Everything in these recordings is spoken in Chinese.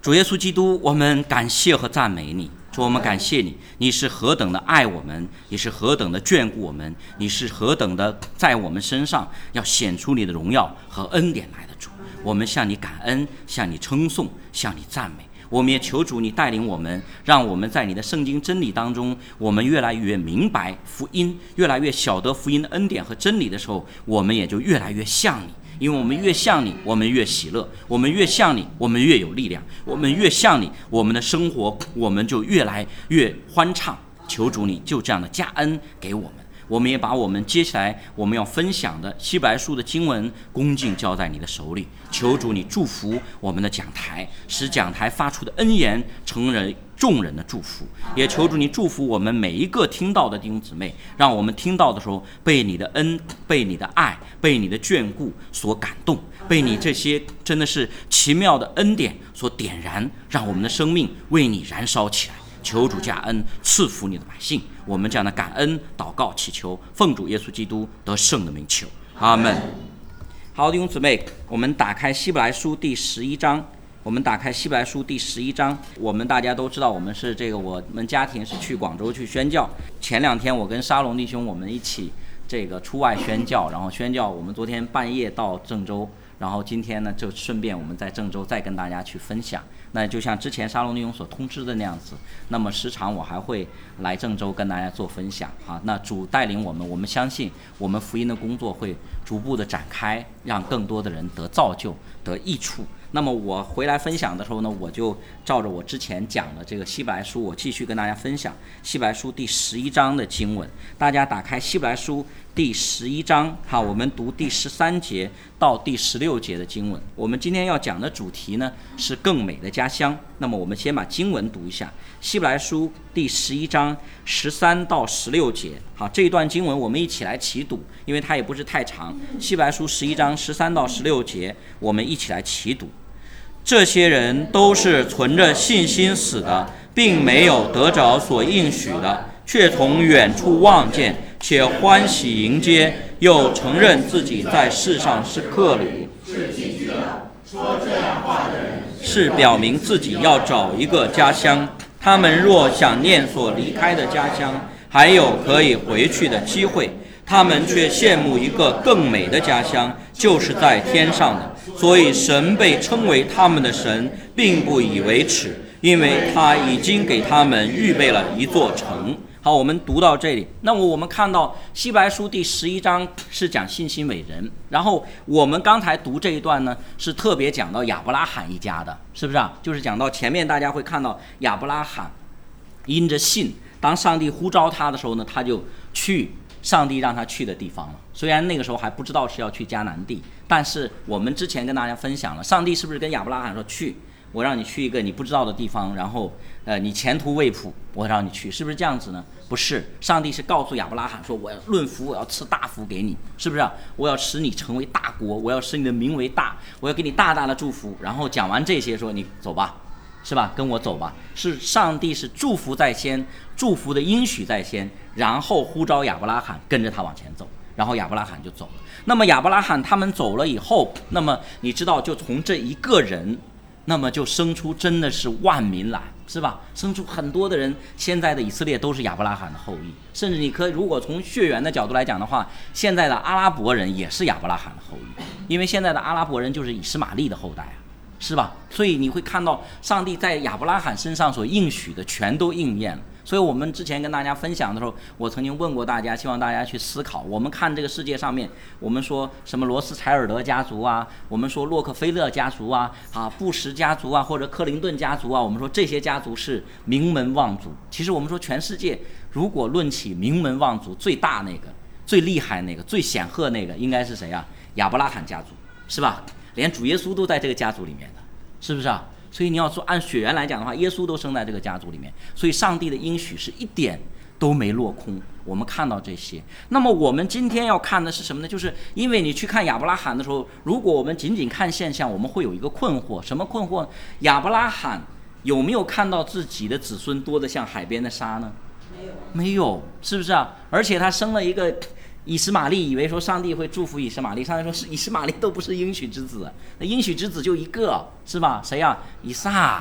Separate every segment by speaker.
Speaker 1: 主耶稣基督，我们感谢和赞美你。主，我们感谢你，你是何等的爱我们，你是何等的眷顾我们，你是何等的在我们身上要显出你的荣耀和恩典来的主。我们向你感恩，向你称颂，向你赞美。我们也求主你带领我们，让我们在你的圣经真理当中，我们越来越明白福音，越来越晓得福音的恩典和真理的时候，我们也就越来越像你。因为我们越像你，我们越喜乐；我们越像你，我们越有力量；我们越像你，我们的生活我们就越来越欢畅。求主你就这样的加恩给我们。我们也把我们接下来我们要分享的希伯来书的经文恭敬交在你的手里。求主你祝福我们的讲台，使讲台发出的恩言成为众人的祝福。也求主你祝福我们每一个听到的弟兄姊妹，让我们听到的时候被你的恩，被你的爱，被你的眷顾所感动，被你这些真的是奇妙的恩典所点燃，让我们的生命为你燃烧起来。求主加恩赐福你的百姓。我们这样的感恩祷告祈求，奉主耶稣基督得胜的名求，阿们。好，弟兄姊妹，我们打开希伯来书第11章。我们打开希伯来书第11章。我们大家都知道，我们是我们家庭是去广州去宣教。前2天我跟沙龙弟兄我们一起出外宣教，然后宣教我们昨天半夜到郑州，然后今天呢就顺便我们在郑州再跟大家去分享。那就像之前沙龙弟兄所通知的那样子，那么时常我还会来郑州跟大家做分享啊。那主带领我们，我们相信我们福音的工作会逐步的展开，让更多的人得造就得益处。那么我回来分享的时候呢，我就照着我之前讲的这个希伯来书，我继续跟大家分享希伯来书第11章的经文。大家打开希伯来书第11章，好，我们读第13节到第16节的经文。我们今天要讲的主题呢是更美的家乡。那么我们先把经文读一下，希伯来书第11章13到16节。好，这一段经文我们一起来齐读，因为它也不是太长。希伯来书11章13到16节，我们一起来齐读。这些人都是存着信心死的，并没有得着所应许的，却从远处望见，且欢喜迎接，又承认自己在世上是客旅。是寄居的。说这样话的人是表明自己要找一个家乡。他们若想念所离开的家乡，还有可以回去的机会，他们却羡慕一个更美的家乡，就是在天上的。所以神被称为他们的神，并不以为耻，因为他已经给他们预备了一座城。好，我们读到这里，那么我们看到希伯来书第11章是讲信心伟人，然后我们刚才读这一段呢，是特别讲到亚伯拉罕一家的，是不是啊？就是讲到前面大家会看到亚伯拉罕因着信，当上帝呼召他的时候呢，他就去上帝让他去的地方了。虽然那个时候还不知道是要去迦南地，但是我们之前跟大家分享了，上帝是不是跟亚伯拉罕说，去，我让你去一个你不知道的地方，然后你前途未卜，我让你去，是不是这样子呢？不是，上帝是告诉亚伯拉罕说，我要论福，我要赐大福给你，是不是啊？我要使你成为大国，我要使你的名为大，我要给你大大的祝福。然后讲完这些说，你走吧，是吧？跟我走吧。是上帝是祝福在先，祝福的应许在先，然后呼召亚伯拉罕跟着他往前走，然后亚伯拉罕就走了。那么亚伯拉罕他们走了以后，那么你知道就从这一个人，那么就生出真的是万民来，是吧？生出很多的人，现在的以色列都是亚伯拉罕的后裔，甚至你可以如果从血缘的角度来讲的话，现在的阿拉伯人也是亚伯拉罕的后裔，因为现在的阿拉伯人就是以实玛利的后代啊，是吧？所以你会看到上帝在亚伯拉罕身上所应许的全都应验了。所以我们之前跟大家分享的时候，我曾经问过大家，希望大家去思考，我们看这个世界上面，我们说什么罗斯柴尔德家族啊，我们说洛克菲勒家族啊，布什家族啊，或者克林顿家族啊，我们说这些家族是名门望族。其实我们说全世界如果论起名门望族，最大那个最厉害那个最显赫那个应该是谁啊？亚伯拉罕家族，是吧？连主耶稣都在这个家族里面的，是不是啊？所以你要说按血缘来讲的话，耶稣都生在这个家族里面，所以上帝的应许是一点都没落空。我们看到这些，那么我们今天要看的是什么呢？就是因为你去看亚伯拉罕的时候，如果我们仅仅看现象，我们会有一个困惑。什么困惑？亚伯拉罕有没有看到自己的子孙多得像海边的沙呢？没有，是不是啊？而且他生了一个以实玛利，以为说上帝会祝福以实玛利，上帝说是以实玛利都不是应许之子，那应许之子就一个，是吧？谁啊？以撒，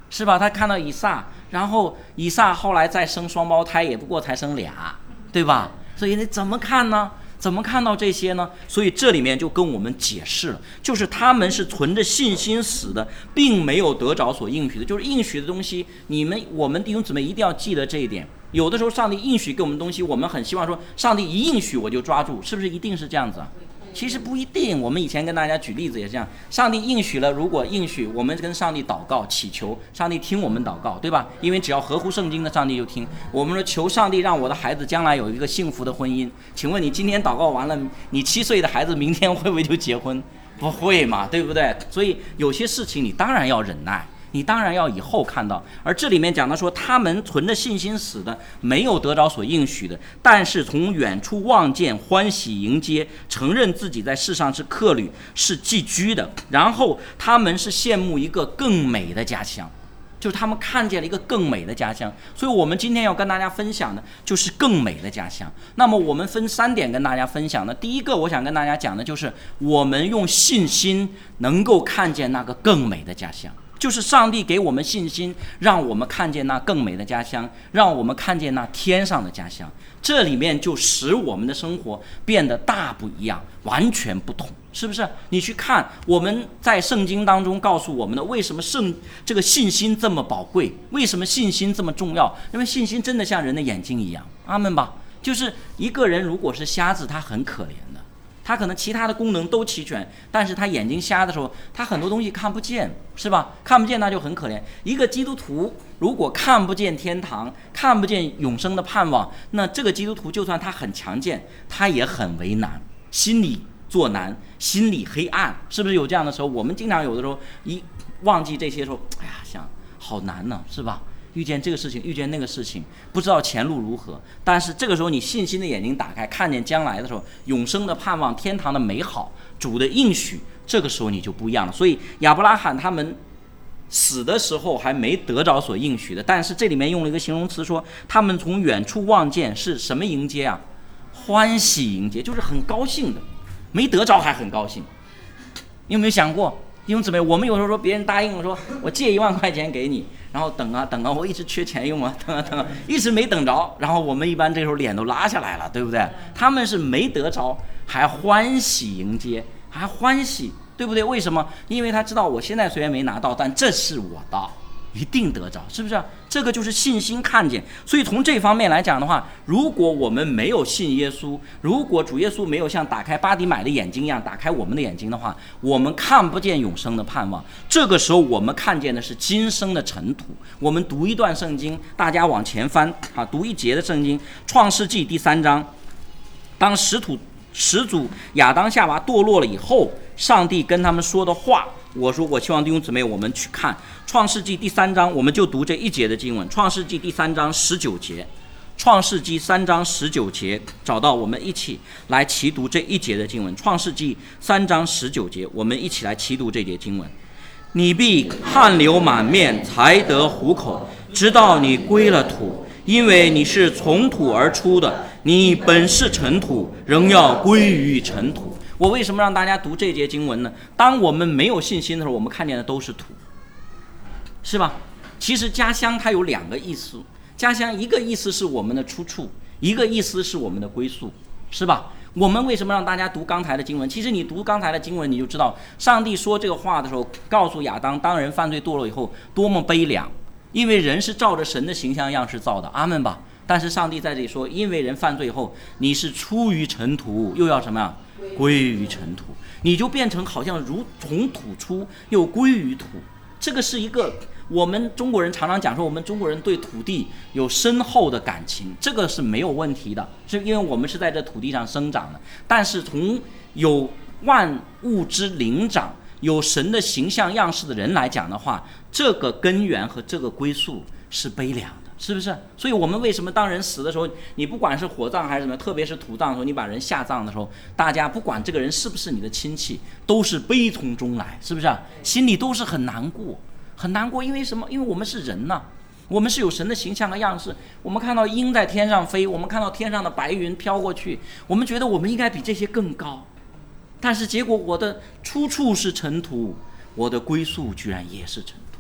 Speaker 1: 是吧？他看到以撒，然后以撒后来再生双胞胎，也不过才生俩，对吧？所以你怎么看呢？怎么看到这些呢？所以这里面就跟我们解释了，就是他们是存着信心死的，并没有得着所应许的。就是应许的东西，我们弟兄姊妹一定要记得这一点。有的时候上帝应许给我们的东西，我们很希望说上帝一应许我就抓住，是不是一定是这样子啊？其实不一定。我们以前跟大家举例子也是这样，上帝应许了，如果应许我们跟上帝祷告祈求，上帝听我们祷告，对吧？因为只要合乎圣经的，上帝就听。我们说求上帝让我的孩子将来有一个幸福的婚姻，请问你今天祷告完了，你7岁的孩子明天会不会就结婚？不会嘛，对不对？所以有些事情你当然要忍耐，你当然要以后看到。而这里面讲到说，他们存着信心死的，没有得着所应许的，但是从远处望见，欢喜迎接，承认自己在世上是客旅，是寄居的。然后他们是羡慕一个更美的家乡，就是他们看见了一个更美的家乡。所以我们今天要跟大家分享的就是更美的家乡。那么我们分3点跟大家分享的。第一个我想跟大家讲的就是我们用信心能够看见那个更美的家乡，就是上帝给我们信心，让我们看见那更美的家乡，让我们看见那天上的家乡。这里面就使我们的生活变得大不一样，完全不同，是不是？你去看我们在圣经当中告诉我们的，为什么这个信心这么宝贵，为什么信心这么重要？因为信心真的像人的眼睛一样，阿们吧。就是一个人如果是瞎子，他很可怜的，他可能其他的功能都齐全，但是他眼睛瞎的时候，他很多东西看不见，是吧？看不见那就很可怜。一个基督徒如果看不见天堂，看不见永生的盼望，那这个基督徒就算他很强健，他也很为难，心里作难，心里黑暗，是不是有这样的时候？我们经常有的时候一忘记这些时候，哎呀，想好难呢，是吧？遇见这个事情，遇见那个事情，不知道前路如何。但是这个时候你信心的眼睛打开，看见将来的时候，永生的盼望，天堂的美好，主的应许，这个时候你就不一样了。所以亚伯拉罕他们死的时候还没得着所应许的，但是这里面用了一个形容词说，他们从远处望见，是什么迎接啊？欢喜迎接，就是很高兴的，没得着还很高兴。你有没有想过，弟兄姊妹，我们有时候说别人答应了，说我借1万块钱给你，然后等啊等啊，我一直缺钱用啊，等啊等啊，一直没等着，然后我们一般这时候脸都拉下来了，对不对？他们是没得着还欢喜迎接，还欢喜，对不对？为什么？因为他知道我现在虽然没拿到，但这是我的，一定得着，是不是？这个就是信心看见。所以从这方面来讲的话，如果我们没有信耶稣，如果主耶稣没有像打开巴底买的眼睛一样打开我们的眼睛的话，我们看不见永生的盼望。这个时候我们看见的是今生的尘土。我们读一段圣经，大家往前翻啊，读一节的圣经，创世纪第3章。当始祖亚当夏娃堕落了以后，上帝跟他们说的话，我希望弟兄姊妹我们去看创世纪第3章，我们就读这一节的经文。创世纪第3章19节，创世纪3章19节，找到我们一起来齐读这一节的经文。创世纪3章19节，我们一起来齐读这节经文。你必汗流满面才得糊口，直到你归了土，因为你是从土而出的，你本是尘土，仍要归于尘土。我为什么让大家读这节经文呢？当我们没有信心的时候，我们看见的都是土，是吧？其实家乡它有2个意思，家乡一个意思是我们的出处，一个意思是我们的归宿，是吧？我们为什么让大家读刚才的经文？其实你读刚才的经文，你就知道上帝说这个话的时候，告诉亚当，当人犯罪堕落以后多么悲凉，因为人是照着神的形象样式造的，阿们吧。但是上帝在这里说，因为人犯罪以后，你是出于尘土，又要什么呀？归于尘土，你就变成好像如从土出，又归于土。这个是一个我们中国人常常讲说，我们中国人对土地有深厚的感情，这个是没有问题的，是因为我们是在这土地上生长的。但是从有万物之灵长，有神的形象样式的人来讲的话，这个根源和这个归宿是悲凉的，是不是？所以我们为什么当人死的时候，你不管是火葬还是什么，特别是土葬的时候，你把人下葬的时候，大家不管这个人是不是你的亲戚，都是悲从中来，是不是？心里都是很难过，很难过。因为什么？因为我们是人呐，我们是有神的形象和样式。我们看到鹰在天上飞，我们看到天上的白云飘过去，我们觉得我们应该比这些更高。但是结果我的出处是尘土，我的归宿居然也是尘土。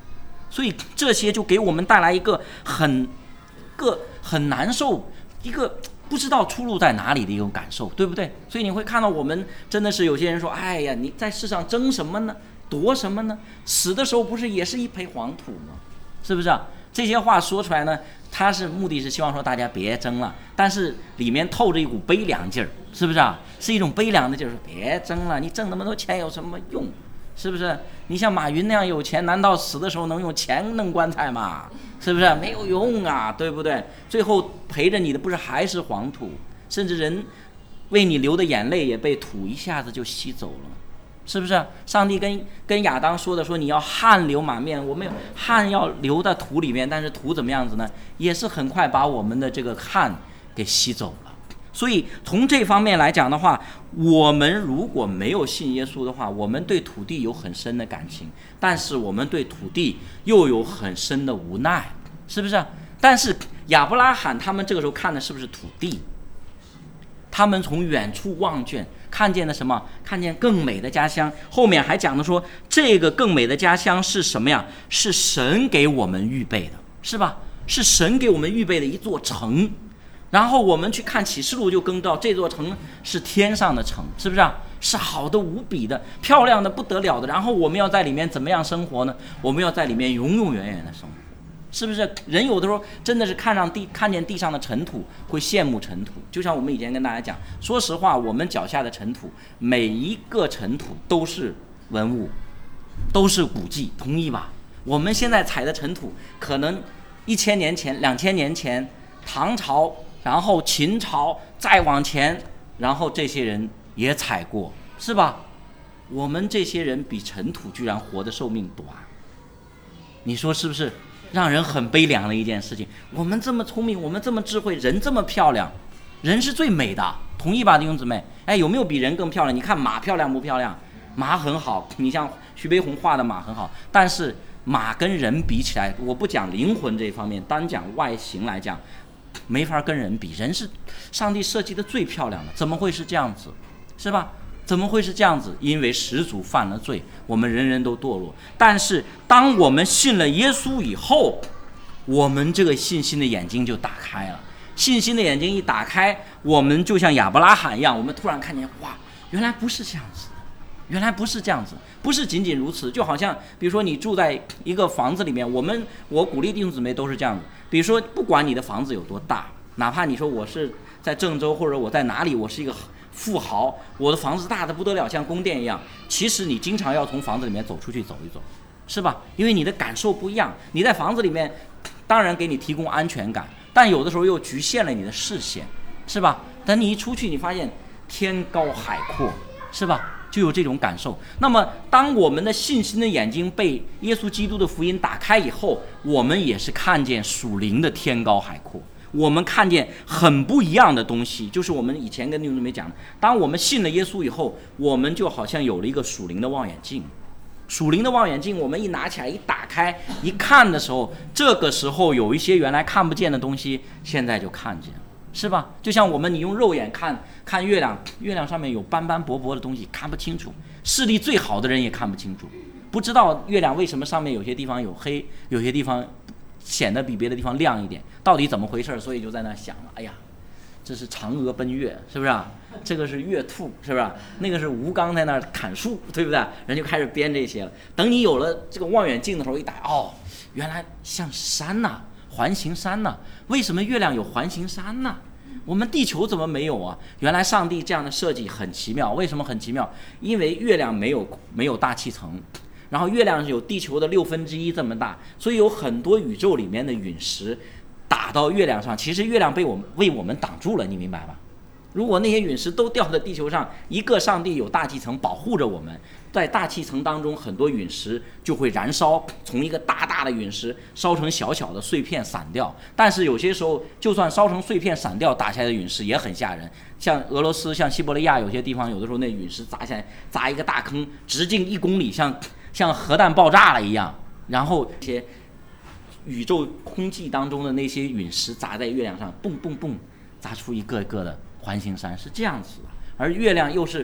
Speaker 1: 所以这些就给我们带来一个很难受，一个不知道出路在哪里的一种感受，对不对？所以你会看到我们真的是有些人说，哎呀，你在世上争什么呢？夺什么呢？死的时候不是也是一抔黄土吗？是不是啊？这些话说出来呢，他是目的是希望说大家别争了，但是里面透着一股悲凉劲儿，是不是啊？是一种悲凉的劲儿，说别争了，你挣那么多钱有什么用？是不是？你像马云那样有钱，难道死的时候能用钱弄棺材吗？是不是？没有用啊，对不对？最后陪着你的不是还是黄土，甚至人为你流的眼泪也被土一下子就吸走了，是不是？上帝跟亚当说的，说你要汗流满面，我们有汗要流到土里面，但是土怎么样子呢？也是很快把我们的这个汗给吸走了。所以从这方面来讲的话，我们如果没有信耶稣的话，我们对土地有很深的感情，但是我们对土地又有很深的无奈，是不是？但是亚伯拉罕他们这个时候看的是不是土地？他们从远处望见，看见了什么？看见更美的家乡。后面还讲的说，这个更美的家乡是什么呀？是神给我们预备的，是吧？是神给我们预备的一座城。然后我们去看启示录，就更知道这座城是天上的城，是不是啊？是好的无比的，漂亮的不得了的。然后我们要在里面怎么样生活呢？我们要在里面永永远远的生活，是不是？人有的时候真的是看见地上的尘土，会羡慕尘土。就像我们以前跟大家讲，说实话，我们脚下的尘土，每一个尘土都是文物，都是古迹，同意吧？我们现在踩的尘土，可能1000年前、2000年前，唐朝。然后秦朝再往前，然后这些人也踩过，是吧？我们这些人比尘土居然活的寿命短，你说是不是让人很悲凉的一件事情？我们这么聪明，我们这么智慧，人这么漂亮，人是最美的，同意吧，弟兄姊妹？哎，有没有比人更漂亮？你看马漂亮不漂亮？马很好，你像徐悲鸿画的马很好，但是马跟人比起来，我不讲灵魂这一方面，单讲外形来讲，没法跟人比，人是上帝设计的最漂亮的，怎么会是这样子？是吧？怎么会是这样子？因为始祖犯了罪，我们人人都堕落。但是当我们信了耶稣以后，我们这个信心的眼睛就打开了。信心的眼睛一打开，我们就像亚伯拉罕一样，我们突然看见，哇，原来不是这样子，原来不是这样子，不是仅仅如此。就好像比如说你住在一个房子里面，我鼓励弟兄姊妹都是这样子。比如说不管你的房子有多大，哪怕你说我是在郑州，或者我在哪里，我是一个富豪，我的房子大的不得了，像宫殿一样，其实你经常要从房子里面走出去走一走，是吧？因为你的感受不一样。你在房子里面当然给你提供安全感，但有的时候又局限了你的视线，是吧？等你一出去，你发现天高海阔，是吧？就有这种感受。那么当我们的信心的眼睛被耶稣基督的福音打开以后，我们也是看见属灵的天高海阔，我们看见很不一样的东西。就是我们以前跟弟兄姊妹讲的，当我们信了耶稣以后，我们就好像有了一个属灵的望远镜。属灵的望远镜我们一拿起来一打开一看的时候，这个时候有一些原来看不见的东西现在就看见了，是吧？就像你用肉眼看月亮，月亮上面有斑斑驳驳的东西看不清楚，视力最好的人也看不清楚，不知道月亮为什么上面有些地方有黑，有些地方显得比别的地方亮一点，到底怎么回事？所以就在那想了，哎呀，这是嫦娥奔月，是不是啊？这个是月兔，是不是？那个是吴刚在那儿砍树，对不对？人就开始编这些了。等你有了这个望远镜的时候，一打，哦，原来像山呐，环形山呐。为什么月亮有环形山呢？我们地球怎么没有啊？原来上帝这样的设计很奇妙。为什么很奇妙？因为月亮没有大气层，然后月亮有地球的1/6这么大，所以有很多宇宙里面的陨石打到月亮上，其实月亮为我们挡住了，你明白吧？如果那些陨石都掉在地球上，一个上帝有大气层保护着我们，在大气层当中很多陨石就会燃烧，从一个大大的陨石烧成小小的碎片散掉。但是有些时候就算烧成碎片散掉，打下来的陨石也很吓人，像俄罗斯像西伯利亚有些地方，有的时候那陨石砸下来砸一个大坑，直径1公里，像核弹爆炸了一样。然后这些宇宙空气当中的那些陨石砸在月亮上，蹦蹦蹦，砸出一个一个的环形山，是这样子的。而月亮又是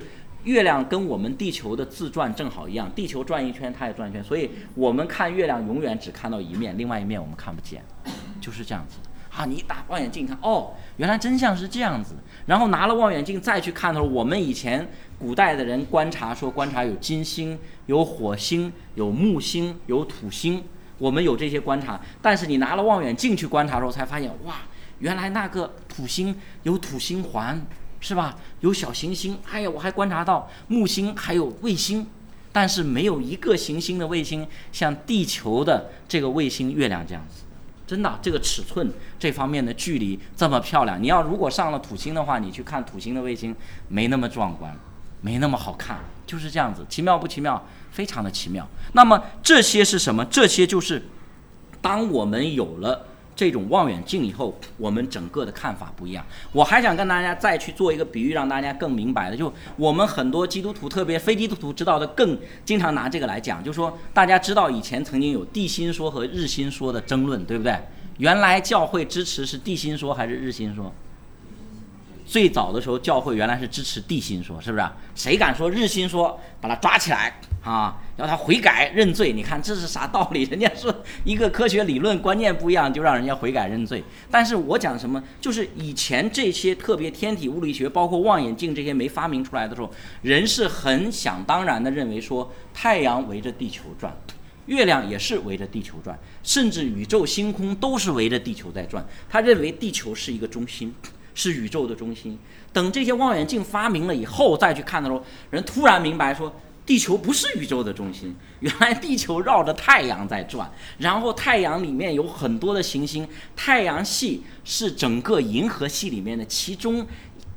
Speaker 1: 月亮跟我们地球的自转正好一样，地球转一圈它也转一圈，所以我们看月亮永远只看到一面，另外一面我们看不见，就是这样子啊。你打望远镜看，原来真相是这样子，然后拿了望远镜再去看的时候，我们以前古代的人观察有金星、有火星、有木星、有土星，我们有这些观察，但是你拿了望远镜去观察的时候才发现，哇，原来那个土星有土星环，是吧？有小行星，我还观察到木星还有卫星，但是没有一个行星的卫星像地球的这个卫星月亮这样子。真的，这个尺寸这方面的距离这么漂亮，你要如果上了土星的话，你去看土星的卫星没那么壮观，没那么好看，就是这样子，奇妙不奇妙？非常的奇妙。那么这些是什么？这些就是当我们有了这种望远镜以后，我们整个的看法不一样。我还想跟大家再去做一个比喻，让大家更明白的，就我们很多基督徒，特别非基督徒知道的，更经常拿这个来讲，就是说大家知道以前曾经有地心说和日心说的争论，对不对？原来教会支持是地心说还是日心说？最早的时候教会原来是支持地心说，是不是？谁敢说日心说，把他抓起来啊，要他悔改认罪。你看这是啥道理？人家说一个科学理论观念不一样，就让人家悔改认罪。但是我讲什么，就是以前这些特别天体物理学包括望远镜这些没发明出来的时候，人是很想当然的认为说太阳围着地球转，月亮也是围着地球转，甚至宇宙星空都是围着地球在转。他认为地球是一个中心，是宇宙的中心。等这些望远镜发明了以后再去看的时候，人突然明白说地球不是宇宙的中心，原来地球绕着太阳在转，然后太阳里面有很多的行星，太阳系是整个银河系里面的其中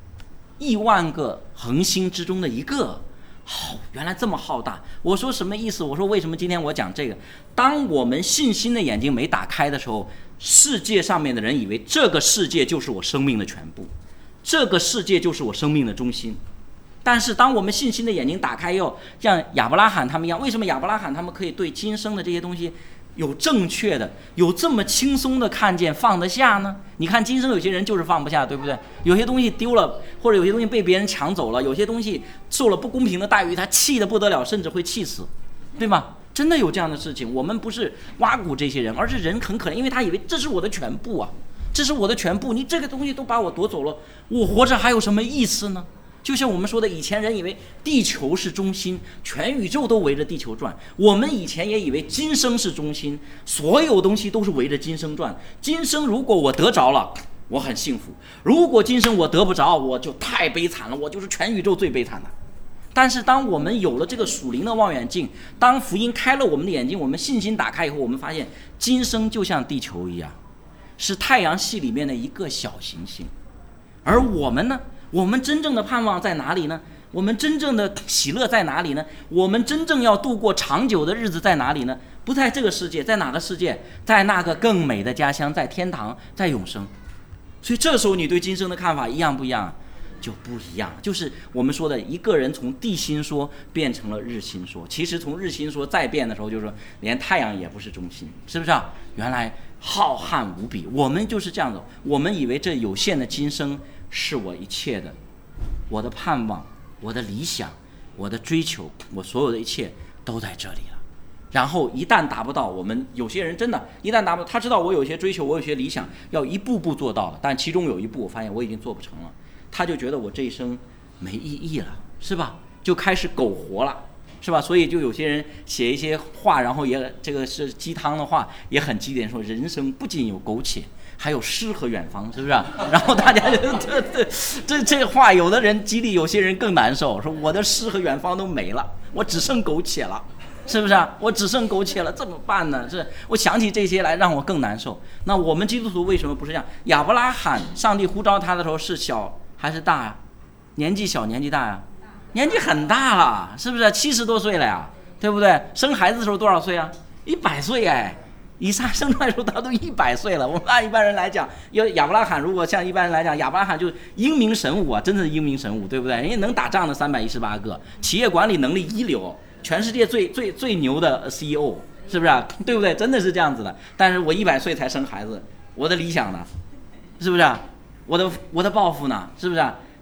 Speaker 1: 1万个恒星之中的一个。原来这么浩大。我说什么意思？我说为什么今天我讲这个？当我们信心的眼睛没打开的时候，世界上面的人以为这个世界就是我生命的全部，这个世界就是我生命的中心。但是当我们信心的眼睛打开以后，像亚伯拉罕他们一样，为什么亚伯拉罕他们可以对今生的这些东西有正确的，有这么轻松的看见放得下呢？你看今生有些人就是放不下，对不对？有些东西丢了，或者有些东西被别人抢走了，有些东西受了不公平的待遇，他气得不得了，甚至会气死，对吗？真的有这样的事情。我们不是挖苦这些人，而是人很可怜，因为他以为这是我的全部啊，这是我的全部，你这个东西都把我夺走了，我活着还有什么意思呢？就像我们说的，以前人以为地球是中心，全宇宙都围着地球转。我们以前也以为今生是中心，所有东西都是围着今生转。今生如果我得着了，我很幸福；如果今生我得不着，我就太悲惨了，我就是全宇宙最悲惨的。但是当我们有了这个属灵的望远镜，当福音开了我们的眼睛，我们信心打开以后，我们发现今生就像地球一样，是太阳系里面的一个小行星。而我们呢？我们真正的盼望在哪里呢？我们真正的喜乐在哪里呢？我们真正要度过长久的日子在哪里呢？不在这个世界，在哪个世界？在那个更美的家乡，在天堂，在永生。所以这时候你对今生的看法一样不一样？就不一样。就是我们说的一个人从地心说变成了日心说，其实从日心说再变的时候，就是说连太阳也不是中心，是不是啊？原来浩瀚无比。我们就是这样的，我们以为这有限的今生是我一切的，我的盼望，我的理想，我的追求，我所有的一切都在这里了。然后一旦达不到，我们有些人真的一旦达不到，他知道我有些追求，我有些理想要一步步做到了，但其中有一步我发现我已经做不成了，他就觉得我这一生没意义了，是吧？就开始苟活了，是吧？所以就有些人写一些话，然后也这个是鸡汤的话，也很激烈，说人生不仅有苟且，还有诗和远方，是不是？然后大家就这话，有的人激励，有些人更难受，说我的诗和远方都没了，我只剩苟且了，是不是？我只剩苟且了，怎么办呢？是我想起这些来，让我更难受。那我们基督徒为什么不是这样？亚伯拉罕，上帝呼召他的时候是小还是大呀？年纪小，年纪大呀？年纪很大了，是不是？70多岁了呀，对不对？生孩子的时候多少岁啊？100岁哎。以撒生出来的时候他都100岁了。我们按一般人来讲，要亚伯拉罕如果像一般人来讲，亚伯拉罕就英明神武啊，真的是英明神武，对不对？人家能打仗的318个，企业管理能力一流，全世界最牛的 CEO， 是不是？对不对？真的是这样子的。但是我100岁才生孩子，我的理想呢？是不是？我的抱负呢？是不是？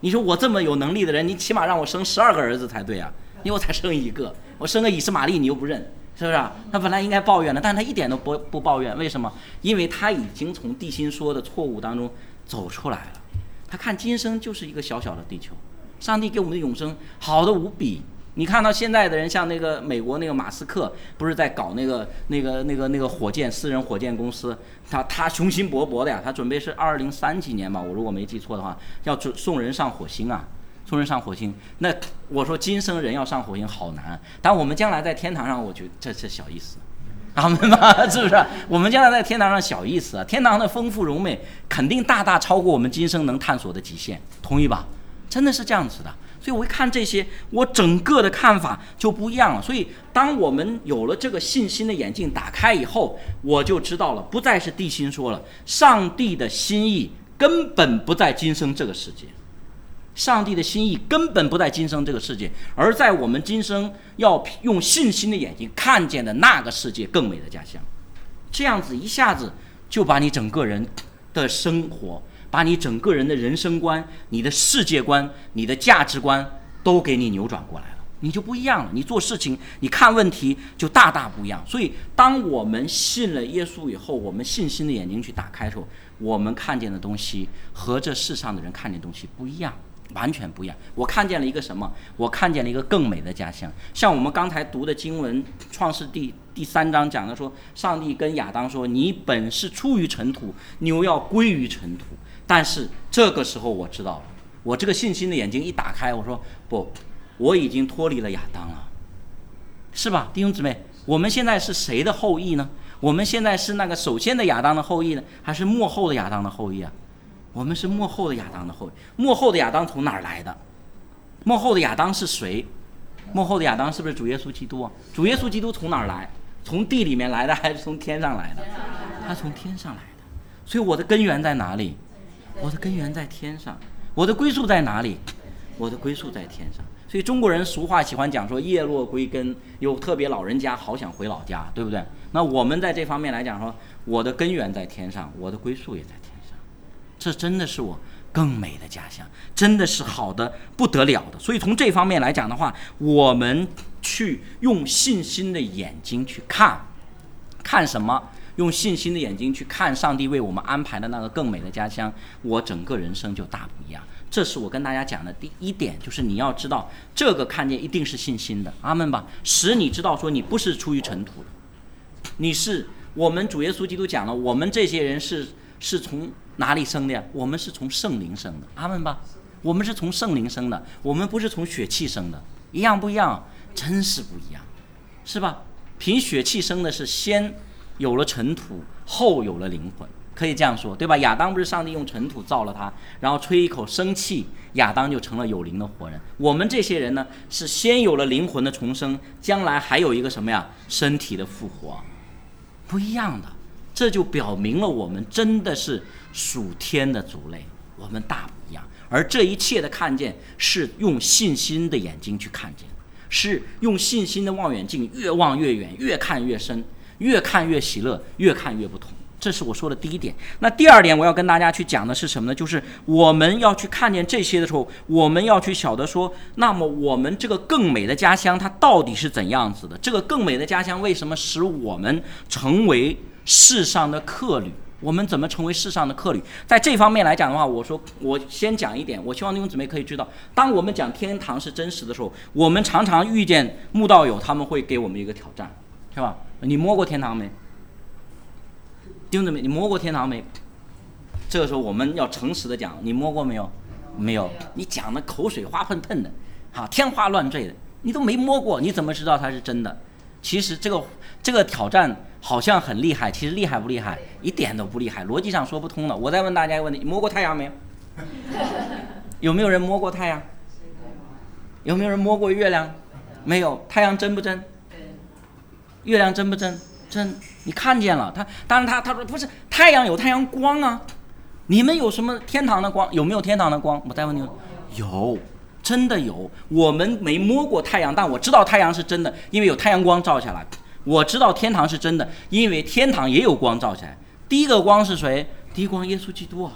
Speaker 1: 你说我这么有能力的人，你起码让我生12个儿子才对啊，因为我才生1个，我生个以实玛利你又不认，是不是啊？他本来应该抱怨的，但他一点都不抱怨，为什么？因为他已经从地心说的错误当中走出来了。他看今生就是一个小小的地球，上帝给我们的永生好的无比。你看到现在的人，像那个美国那个马斯克，不是在搞那个火箭，私人火箭公司，他雄心勃勃的呀，他准备是2030几年吧，我如果没记错的话，要送人上火星啊，送人上火星。那我说今生人要上火星好难，但我们将来在天堂上，我觉得这小意思。阿们吧，是不是？我们将来在天堂上小意思啊，天堂的丰富荣美肯定大大超过我们今生能探索的极限，同意吧？真的是这样子的。所以我一看这些，我整个的看法就不一样了。所以当我们有了这个信心的眼镜打开以后，我就知道了，不再是地心说了，上帝的心意根本不在今生这个世界，上帝的心意根本不在今生这个世界，而在我们今生要用信心的眼睛看见的那个世界更美的家乡。这样子一下子就把你整个人的生活，把你整个人的人生观、你的世界观、你的价值观都给你扭转过来了，你就不一样了。你做事情，你看问题就大大不一样。所以当我们信了耶稣以后，我们信心的眼睛去打开的时候，我们看见的东西和这世上的人看见的东西不一样，完全不一样。我看见了一个什么？我看见了一个更美的家乡。像我们刚才读的经文，创世第3章讲的说，上帝跟亚当说，你本是出于尘土，你又要归于尘土。但是这个时候我知道了，我这个信心的眼睛一打开，我说不，我已经脱离了亚当了，是吧？弟兄姊妹，我们现在是谁的后裔呢？我们现在是那个首先的亚当的后裔呢，还是末后的亚当的后裔啊？我们是末后的亚当的后裔。末后的亚当从哪儿来的？末后的亚当是谁？末后的亚当是不是主耶稣基督啊？主耶稣基督从哪儿来？从地里面来的还是从天上来的？他从天上来的。所以我的根源在哪里？我的根源在天上。我的归宿在哪里？我的归宿在天上。所以中国人俗话喜欢讲说叶落归根，有特别老人家好想回老家，对不对？那我们在这方面来讲说，我的根源在天上，我的归宿也在天上。这真的是我更美的家乡，真的是好的不得了的。所以从这方面来讲的话，我们去用信心的眼睛去看什么？用信心的眼睛去看上帝为我们安排的那个更美的家乡，我整个人生就大不一样。这是我跟大家讲的第一点，就是你要知道这个看见一定是信心的，阿们吧，使你知道说你不是出于尘土的，你是我们主耶稣基督讲了，我们这些人是从哪里生的呀？我们是从圣灵生的，阿们吧，我们是从圣灵生的，我们不是从血气生的，一样不一样？真是不一样，是吧？凭血气生的是先有了尘土，后有了灵魂，可以这样说，对吧？亚当不是上帝用尘土造了他，然后吹一口生气，亚当就成了有灵的活人。我们这些人呢，是先有了灵魂的重生，将来还有一个什么呀？身体的复活，不一样的。这就表明了我们真的是属天的族类，我们大不一样。而这一切的看见是用信心的眼睛去看见，是用信心的望远镜越望越远，越看越深，越看越喜乐，越看越不同。这是我说的第一点。那第二点我要跟大家去讲的是什么呢？就是我们要去看见这些的时候，我们要去晓得说，那么我们这个更美的家乡它到底是怎样子的？这个更美的家乡为什么使我们成为世上的客旅？我们怎么成为世上的客旅？在这方面来讲的话，我说我先讲一点，我希望弟兄姊妹可以知道，当我们讲天堂是真实的时候，我们常常遇见慕道友，他们会给我们一个挑战，是吧？你摸过天堂没？弟兄姊妹，你摸过天堂没？这个时候我们要诚实的讲，你摸过没有？没有。你讲的口水花喷喷的，天花乱坠的，你都没摸过，你怎么知道它是真的？其实这个挑战好像很厉害，其实厉害不厉害？一点都不厉害，逻辑上说不通的。我再问大家一个问题，你摸过太阳没有？有没有人摸过太阳？有没有人摸过月亮？没有。太阳真不真？月亮真不真？真。你看见了它，当然他说不是，太阳有太阳光啊。你们有什么天堂的光？有没有天堂的光？我再问你，有，真的有。我们没摸过太阳，但我知道太阳是真的，因为有太阳光照下来。我知道天堂是真的，因为天堂也有光照下来。第一个光是谁？第一光耶稣基督啊，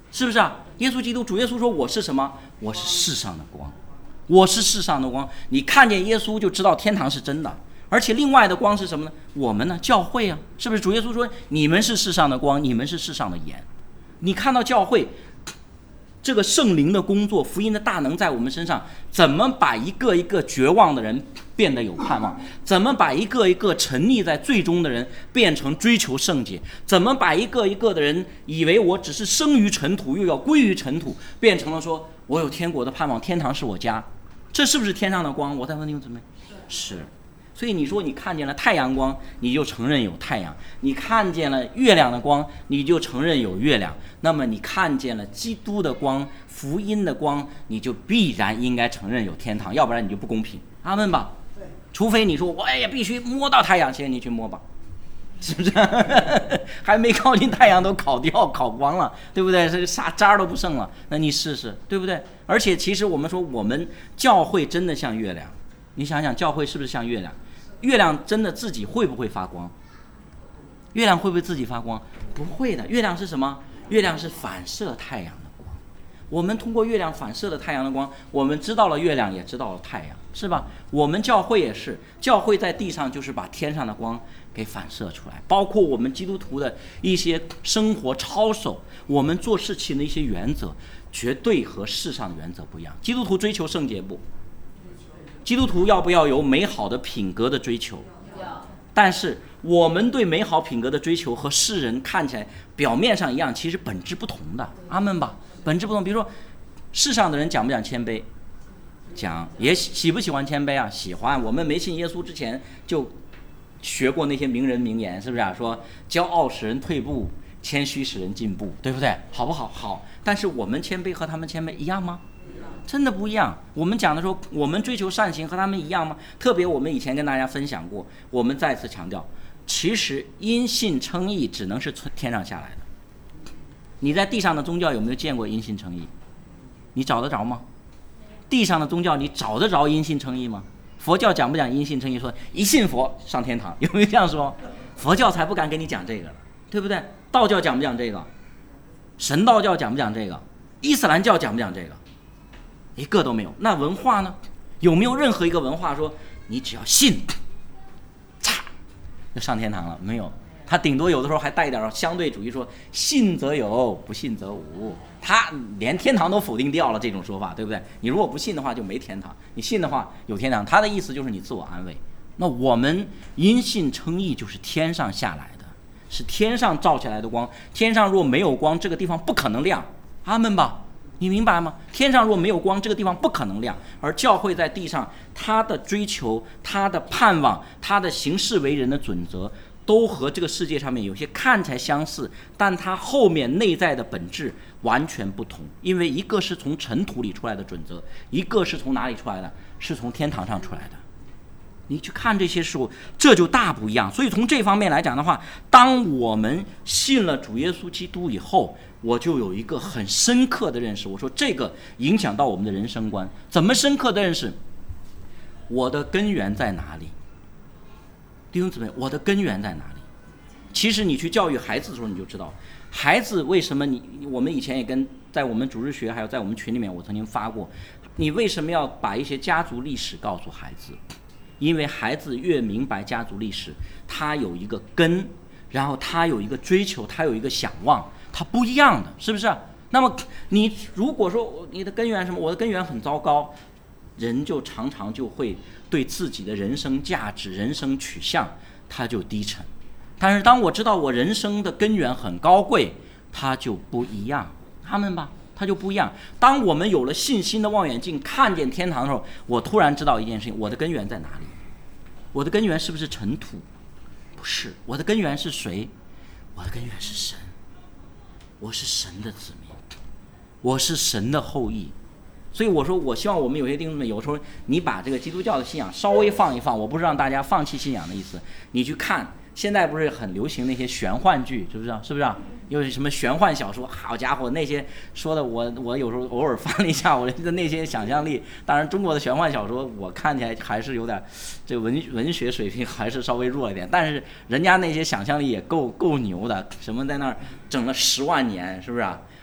Speaker 1: 是不是啊？耶稣基督，主耶稣说我是什么？我是世上的光，我是世上的光。你看见耶稣就知道天堂是真的。而且另外的光是什么呢？我们呢？教会啊，是不是？主耶稣说你们是世上的光，你们是世上的盐。你看到教会这个圣灵的工作，福音的大能在我们身上，怎么把一个一个绝望的人变得有盼望？怎么把一个一个沉溺在最终的人变成追求圣洁？怎么把一个一个的人以为我只是生于尘土，又要归于尘土，变成了说我有天国的盼望，天堂是我家？这是不是天上的光？我在问你们怎么样？是。所以你说你看见了太阳光，你就承认有太阳；你看见了月亮的光，你就承认有月亮。那么你看见了基督的光、福音的光，你就必然应该承认有天堂，要不然你就不公平。阿们吧。除非你说我也必须摸到太阳，先你去摸吧，是不是？还没靠近太阳都烤掉、烤光了，对不对？这啥渣都不剩了，那你试试，对不对？而且其实我们说，我们教会真的像月亮，你想想，教会是不是像月亮？月亮真的自己会不会发光？月亮会不会自己发光？不会的。月亮是什么？月亮是反射太阳的光。我们通过月亮反射的太阳的光，我们知道了月亮，也知道了太阳，是吧？我们教会也是，教会在地上就是把天上的光给反射出来，包括我们基督徒的一些生活操守，我们做事情的一些原则，绝对和世上的原则不一样。基督徒追求圣洁不？基督徒要不要有美好的品格的追求？但是我们对美好品格的追求和世人看起来表面上一样，其实本质不同的。阿们吧，本质不同。比如说世上的人讲不讲谦卑？讲。也喜不喜欢谦卑啊？喜欢。我们没信耶稣之前就学过那些名人名言，是不是啊？说骄傲使人退步，谦虚使人进步，对不对？好不好？好。但是我们谦卑和他们谦卑一样吗？真的不一样。我们讲的说我们追求善行和他们一样吗？特别我们以前跟大家分享过，我们再次强调，其实因信称义只能是天上下来的。你在地上的宗教有没有见过因信称义？你找得着吗？地上的宗教你找得着因信称义吗？佛教讲不讲因信称义？说一信佛上天堂，有没有这样说？佛教才不敢跟你讲这个了，对不对？道教讲不讲这个？神道教讲不讲这个？伊斯兰教讲不讲这个？一个都没有。那文化呢？有没有任何一个文化说你只要信，嚓就上天堂了？没有。他顶多有的时候还带一点相对主义，说信则有，不信则无。他连天堂都否定掉了这种说法，对不对？你如果不信的话就没天堂，你信的话有天堂。他的意思就是你自我安慰。那我们因信称义就是天上下来的，是天上照下来的光。天上若没有光，这个地方不可能亮。阿们吧。你明白吗？天上若没有光，这个地方不可能亮。而教会在地上，他的追求、他的盼望、他的行事为人的准则，都和这个世界上面有些看起来相似，但它后面内在的本质完全不同。因为一个是从尘土里出来的准则，一个是从哪里出来的？是从天堂上出来的。你去看这些事物，这就大不一样。所以从这方面来讲的话，当我们信了主耶稣基督以后，我就有一个很深刻的认识。我说这个影响到我们的人生观。怎么深刻的认识？我的根源在哪里？弟兄姊妹，我的根源在哪里？其实你去教育孩子的时候，你就知道孩子为什么我们以前也在我们主日学还有在我们群里面，我曾经发过，你为什么要把一些家族历史告诉孩子？因为孩子越明白家族历史，他有一个根，然后他有一个追求，他有一个想望，他不一样的，是不是？那么你如果说你的根源什么，我的根源很糟糕，人就常常就会对自己的人生价值、人生取向他就低沉。但是当我知道我人生的根源很高贵，他就不一样。他们吧，他就不一样。当我们有了信心的望远镜，看见天堂的时候，我突然知道一件事情：我的根源在哪里？我的根源是不是尘土？不是。我的根源是谁？我的根源是神。我是神的子民，我是神的后裔。所以我说，我希望我们有些弟兄姊妹，有时候你把这个基督教的信仰稍微放一放，我不是让大家放弃信仰的意思。你去看，现在不是很流行那些玄幻剧，是不是？是不是？又是什么玄幻小说？好家伙，那些说的我有时候偶尔翻了一下，我的那些想象力。当然，中国的玄幻小说我看起来还是有点，这个文学水平还是稍微弱一点。但是人家那些想象力也够牛的，什么在那儿整了10万年，是不是啊？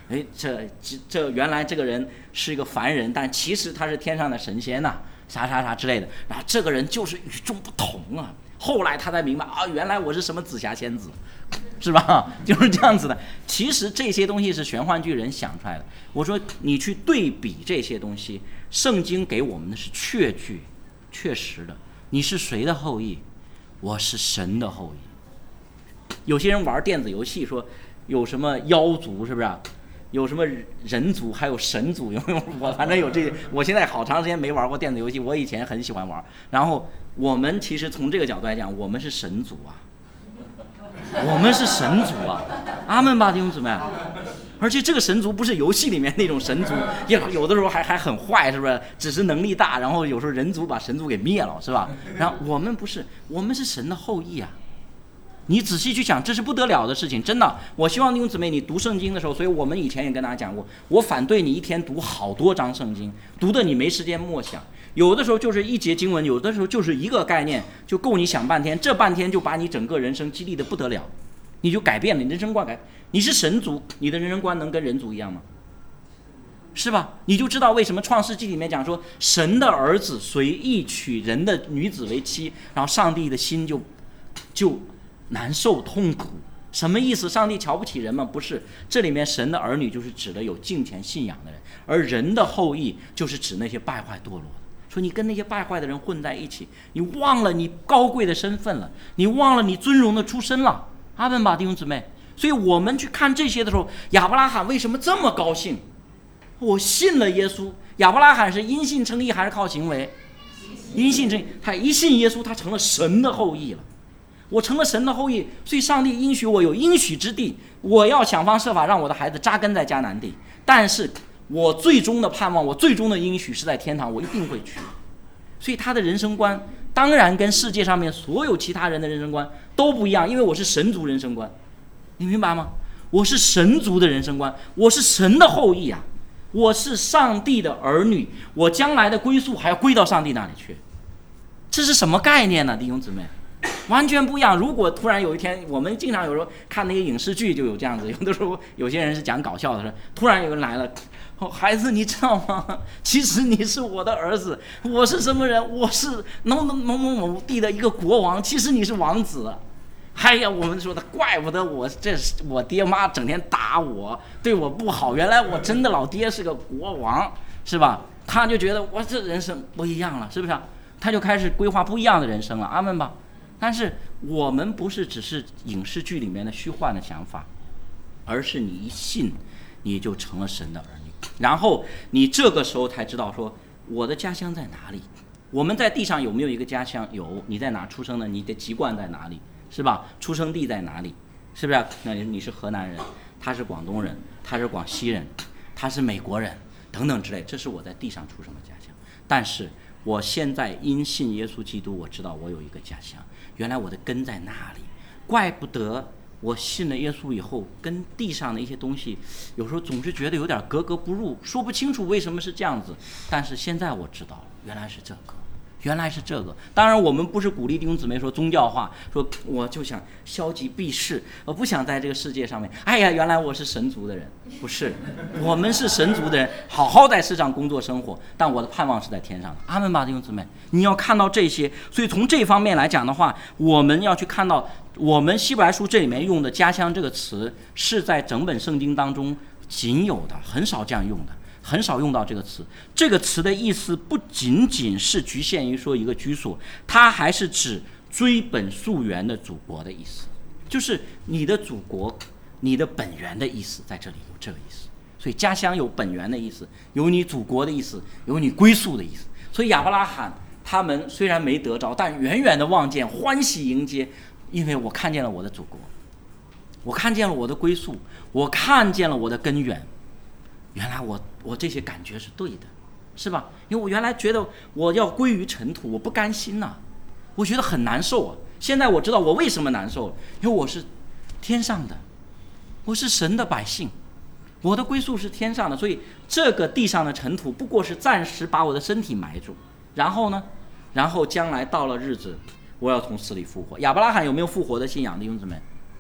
Speaker 1: 这原来这个人是一个凡人，但其实他是天上的神仙呐，啥之类的。然后这个人就是与众不同啊。后来他才明白啊，原来我是什么紫霞仙子，是吧？就是这样子的。其实这些东西是玄幻剧人想出来的。我说你去对比这些东西，圣经给我们的是确据、确实的。你是谁的后裔？我是神的后裔。有些人玩电子游戏说有什么妖族，是不是？有什么人族，还有神族，有没有？我反正有这些。我现在好长时间没玩过电子游戏，我以前很喜欢玩。然后我们其实从这个角度来讲，我们是神族啊，我们是神族啊，阿们吧，弟兄姊妹。而且这个神族不是游戏里面那种神族，有的时候还很坏，是不是？只是能力大，然后有时候人族把神族给灭了，是吧？然后我们不是，我们是神的后裔啊。你仔细去想，这是不得了的事情，真的。我希望弟兄姊妹你读圣经的时候，所以我们以前也跟大家讲过，我反对你一天读好多章圣经，读的你没时间默想。有的时候就是一节经文，有的时候就是一个概念，就够你想半天，这半天就把你整个人生激励的不得了，你就改变了，你人生观改。你是神族，你的人生观能跟人族一样吗？是吧？你就知道为什么创世纪里面讲说，神的儿子随意娶人的女子为妻，然后上帝的心就难受痛苦。什么意思？上帝瞧不起人吗？不是，这里面神的儿女就是指的有敬虔信仰的人，而人的后裔就是指那些败坏堕落的。说你跟那些败坏的人混在一起，你忘了你高贵的身份了，你忘了你尊荣的出身了。阿们吧，弟兄姊妹。所以我们去看这些的时候，亚伯拉罕为什么这么高兴？我信了耶稣。亚伯拉罕是因信称义还是靠行为？因信称义。他一信耶稣，他成了神的后裔了。我成了神的后裔，所以上帝应许我有应许之地，我要想方设法让我的孩子扎根在迦南地。但是我最终的盼望，我最终的应许是在天堂，我一定会去。所以他的人生观当然跟世界上面所有其他人的人生观都不一样，因为我是神族人生观，你明白吗？我是神族的人生观，我是神的后裔啊，我是上帝的儿女，我将来的归宿还要归到上帝那里去。这是什么概念呢，弟兄姊妹？完全不一样。如果突然有一天，我们经常有时候看那些影视剧就有这样子，有的时候有些人是讲搞笑的，突然有人来了，孩子你知道吗？其实你是我的儿子，我是什么人？我是某地的一个国王，其实你是王子。哎呀，我们说的怪不得我爹妈整天打我，对我不好，原来我真的老爹是个国王，是吧？他就觉得我这人生不一样了，是不是？他就开始规划不一样的人生了，阿们吧。但是我们不是只是影视剧里面的虚幻的想法，而是你一信你就成了神的儿女，然后你这个时候才知道说我的家乡在哪里。我们在地上有没有一个家乡？有。你在哪出生的？你的籍贯在哪里？是吧？出生地在哪里？是不是？那你是河南人，他是广东人，他是广西人，他是美国人等等之类，这是我在地上出生的家乡。但是我现在因信耶稣基督，我知道我有一个家乡，原来我的根在那里。怪不得我信了耶稣以后，跟地上的一些东西有时候总是觉得有点格格不入，说不清楚为什么是这样子。但是现在我知道了，原来是这个，原来是这个。当然我们不是鼓励弟兄姊妹说宗教化，说我就想消极避世，我不想在这个世界上面，哎呀原来我是神族的人。不是，我们是神族的人，好好在世上工作生活，但我的盼望是在天上的。阿们吧，弟兄姊妹。你要看到这些，所以从这方面来讲的话，我们要去看到我们希伯来书这里面用的家乡这个词是在整本圣经当中仅有的，很少这样用的，很少用到这个词。这个词的意思不仅仅是局限于说一个居所，它还是指追本溯源的祖国的意思，就是你的祖国，你的本源的意思，在这里有这个意思。所以家乡有本源的意思，有你祖国的意思，有你归宿的意思。所以亚伯拉罕他们虽然没得着，但远远的望见，欢喜迎接，因为我看见了我的祖国，我看见了我的归宿，我看见了我的根源。原来我这些感觉是对的，是吧？因为我原来觉得我要归于尘土，我不甘心呐，我觉得很难受啊。现在我知道我为什么难受了，因为我是天上的，我是神的百姓，我的归宿是天上的，所以这个地上的尘土不过是暂时把我的身体埋住，然后呢，然后将来到了日子，我要从死里复活。亚伯拉罕有没有复活的信仰？弟兄姊妹，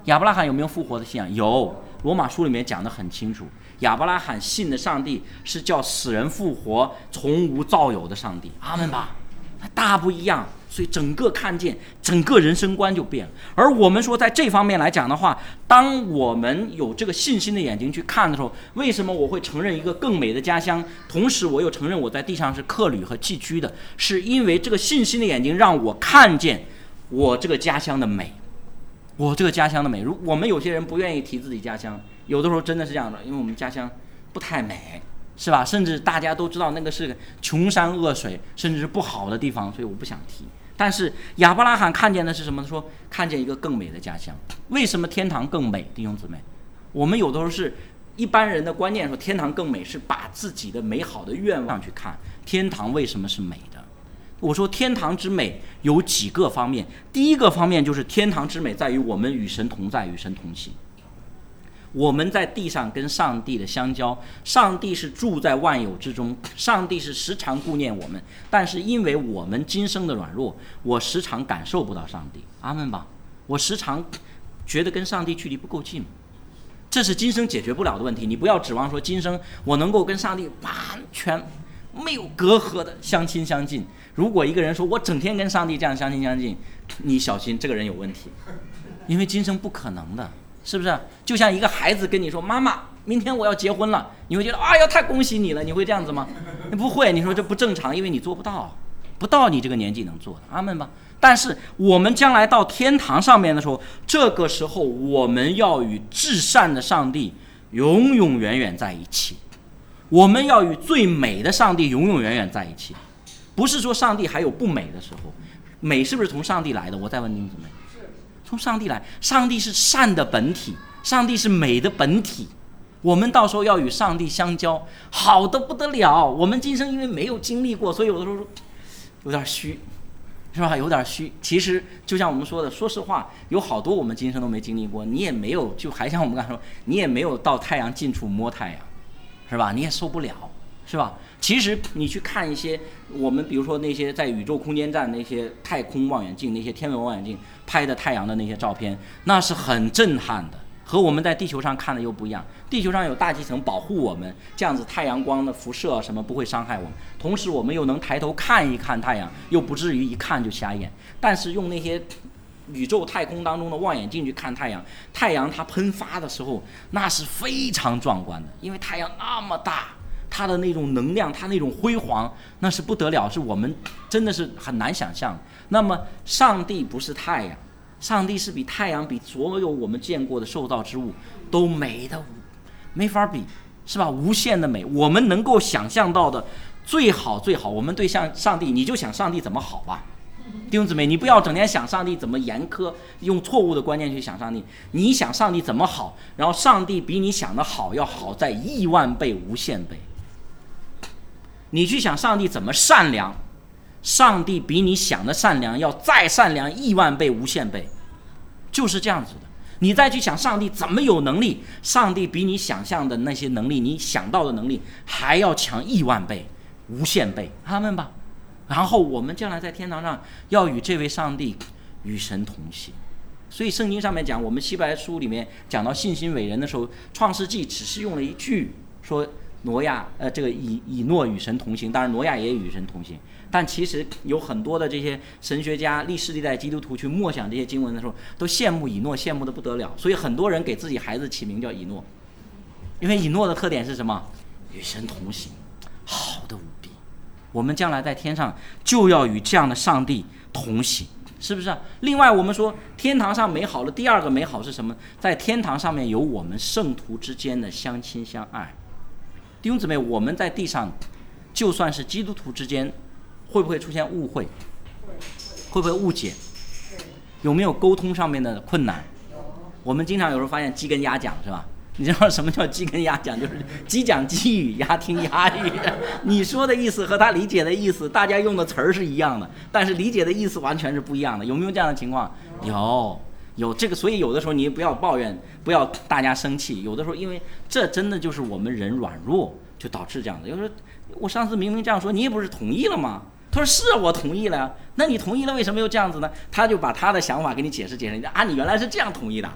Speaker 1: 亚伯拉罕有没有复活的信仰？有，罗马书里面讲得很清楚，亚伯拉罕信的上帝是叫死人复活、从无造有的上帝。阿们吧，大不一样。所以整个看见，整个人生观就变了。而我们说在这方面来讲的话，当我们有这个信心的眼睛去看的时候，为什么我会承认一个更美的家乡，同时我又承认我在地上是客旅和寄居的？是因为这个信心的眼睛让我看见我这个家乡的美，我这个家乡的美。我们有些人不愿意提自己家乡，有的时候真的是这样的，因为我们家乡不太美，是吧？甚至大家都知道那个是个穷山恶水，甚至是不好的地方，所以我不想提。但是亚伯拉罕看见的是什么？说看见一个更美的家乡。为什么天堂更美？弟兄姊妹，我们有的时候是一般人的观念说天堂更美，是把自己的美好的愿望去看天堂为什么是美的。我说天堂之美有几个方面，第一个方面就是天堂之美在于我们与神同在，与神同行。我们在地上跟上帝的相交，上帝是住在万有之中，上帝是时常顾念我们，但是因为我们今生的软弱，我时常感受不到上帝。阿们吧，我时常觉得跟上帝距离不够近，这是今生解决不了的问题。你不要指望说今生我能够跟上帝完全没有隔阂的相亲相近。如果一个人说我整天跟上帝这样相亲相近，你小心这个人有问题，因为今生不可能的，是不是？就像一个孩子跟你说妈妈明天我要结婚了，你会觉得哎呀太恭喜你了，你会这样子吗？你不会，你说这不正常，因为你做不到，不到你这个年纪能做的。阿们吧。但是我们将来到天堂上面的时候，这个时候我们要与至善的上帝永永远远在一起，我们要与最美的上帝永永远远在一起。不是说上帝还有不美的时候，美是不是从上帝来的？我再问您怎么样？从上帝来，上帝是善的本体，上帝是美的本体。我们到时候要与上帝相交，好的不得了。我们今生因为没有经历过，所以有的时候有点虚，是吧？有点虚。其实就像我们说的，说实话，有好多我们今生都没经历过，你也没有，就还像我们刚才说，你也没有到太阳近处摸太阳，是吧？你也受不了，是吧？其实你去看一些我们比如说那些在宇宙空间站那些太空望远镜，那些天文望远镜拍的太阳的那些照片，那是很震撼的，和我们在地球上看的又不一样。地球上有大气层保护我们，这样子太阳光的辐射什么不会伤害我们，同时我们又能抬头看一看太阳，又不至于一看就瞎眼。但是用那些宇宙太空当中的望远镜去看太阳，太阳它喷发的时候那是非常壮观的，因为太阳那么大，它的那种能量，它那种辉煌，那是不得了，是我们真的是很难想象。那么上帝不是太阳，上帝是比太阳，比所有我们见过的受造之物都美的没法比，是吧？无限的美，我们能够想象到的最好最好。我们对上帝，你就想上帝怎么好吧，弟兄姊妹，你不要整天想上帝怎么严苛，用错误的观念去想上帝。你想上帝怎么好，然后上帝比你想的好要好在亿万倍无限倍。你去想上帝怎么善良，上帝比你想的善良要再善良亿万倍无限倍，就是这样子的。你再去想上帝怎么有能力，上帝比你想象的那些能力，你想到的能力还要强亿万倍无限倍。阿们吧。然后我们将来在天堂上要与这位上帝与神同行。所以圣经上面讲，我们希伯来书里面讲到信心伟人的时候，创世纪只是用了一句说挪亚这个以诺与神同行，当然挪亚也与神同行。但其实有很多的这些神学家、历世历代基督徒去默想这些经文的时候，都羡慕以诺，羡慕的不得了。所以很多人给自己孩子起名叫以诺，因为以诺的特点是什么？与神同行，好的无比。我们将来在天上就要与这样的上帝同行，是不是啊？另外我们说天堂上美好的第二个美好是什么？在天堂上面有我们圣徒之间的相亲相爱。弟兄姊妹，我们在地上就算是基督徒之间，会不会出现误会？会不会误解？有没有沟通上面的困难？我们经常有时候发现鸡跟鸭讲，是吧？你知道什么叫鸡跟鸭讲？就是鸡讲鸡语，鸭听鸭语。你说的意思和他理解的意思，大家用的词儿是一样的，但是理解的意思完全是不一样的。有没有这样的情况？有这个，所以有的时候你不要抱怨，不要大家生气。有的时候，因为这真的就是我们人软弱，就导致这样的。有时候我上次明明这样说，你也不是同意了吗？他说是我同意了呀，那你同意了，为什么又这样子呢？他就把他的想法给你解释啊，你原来是这样同意的。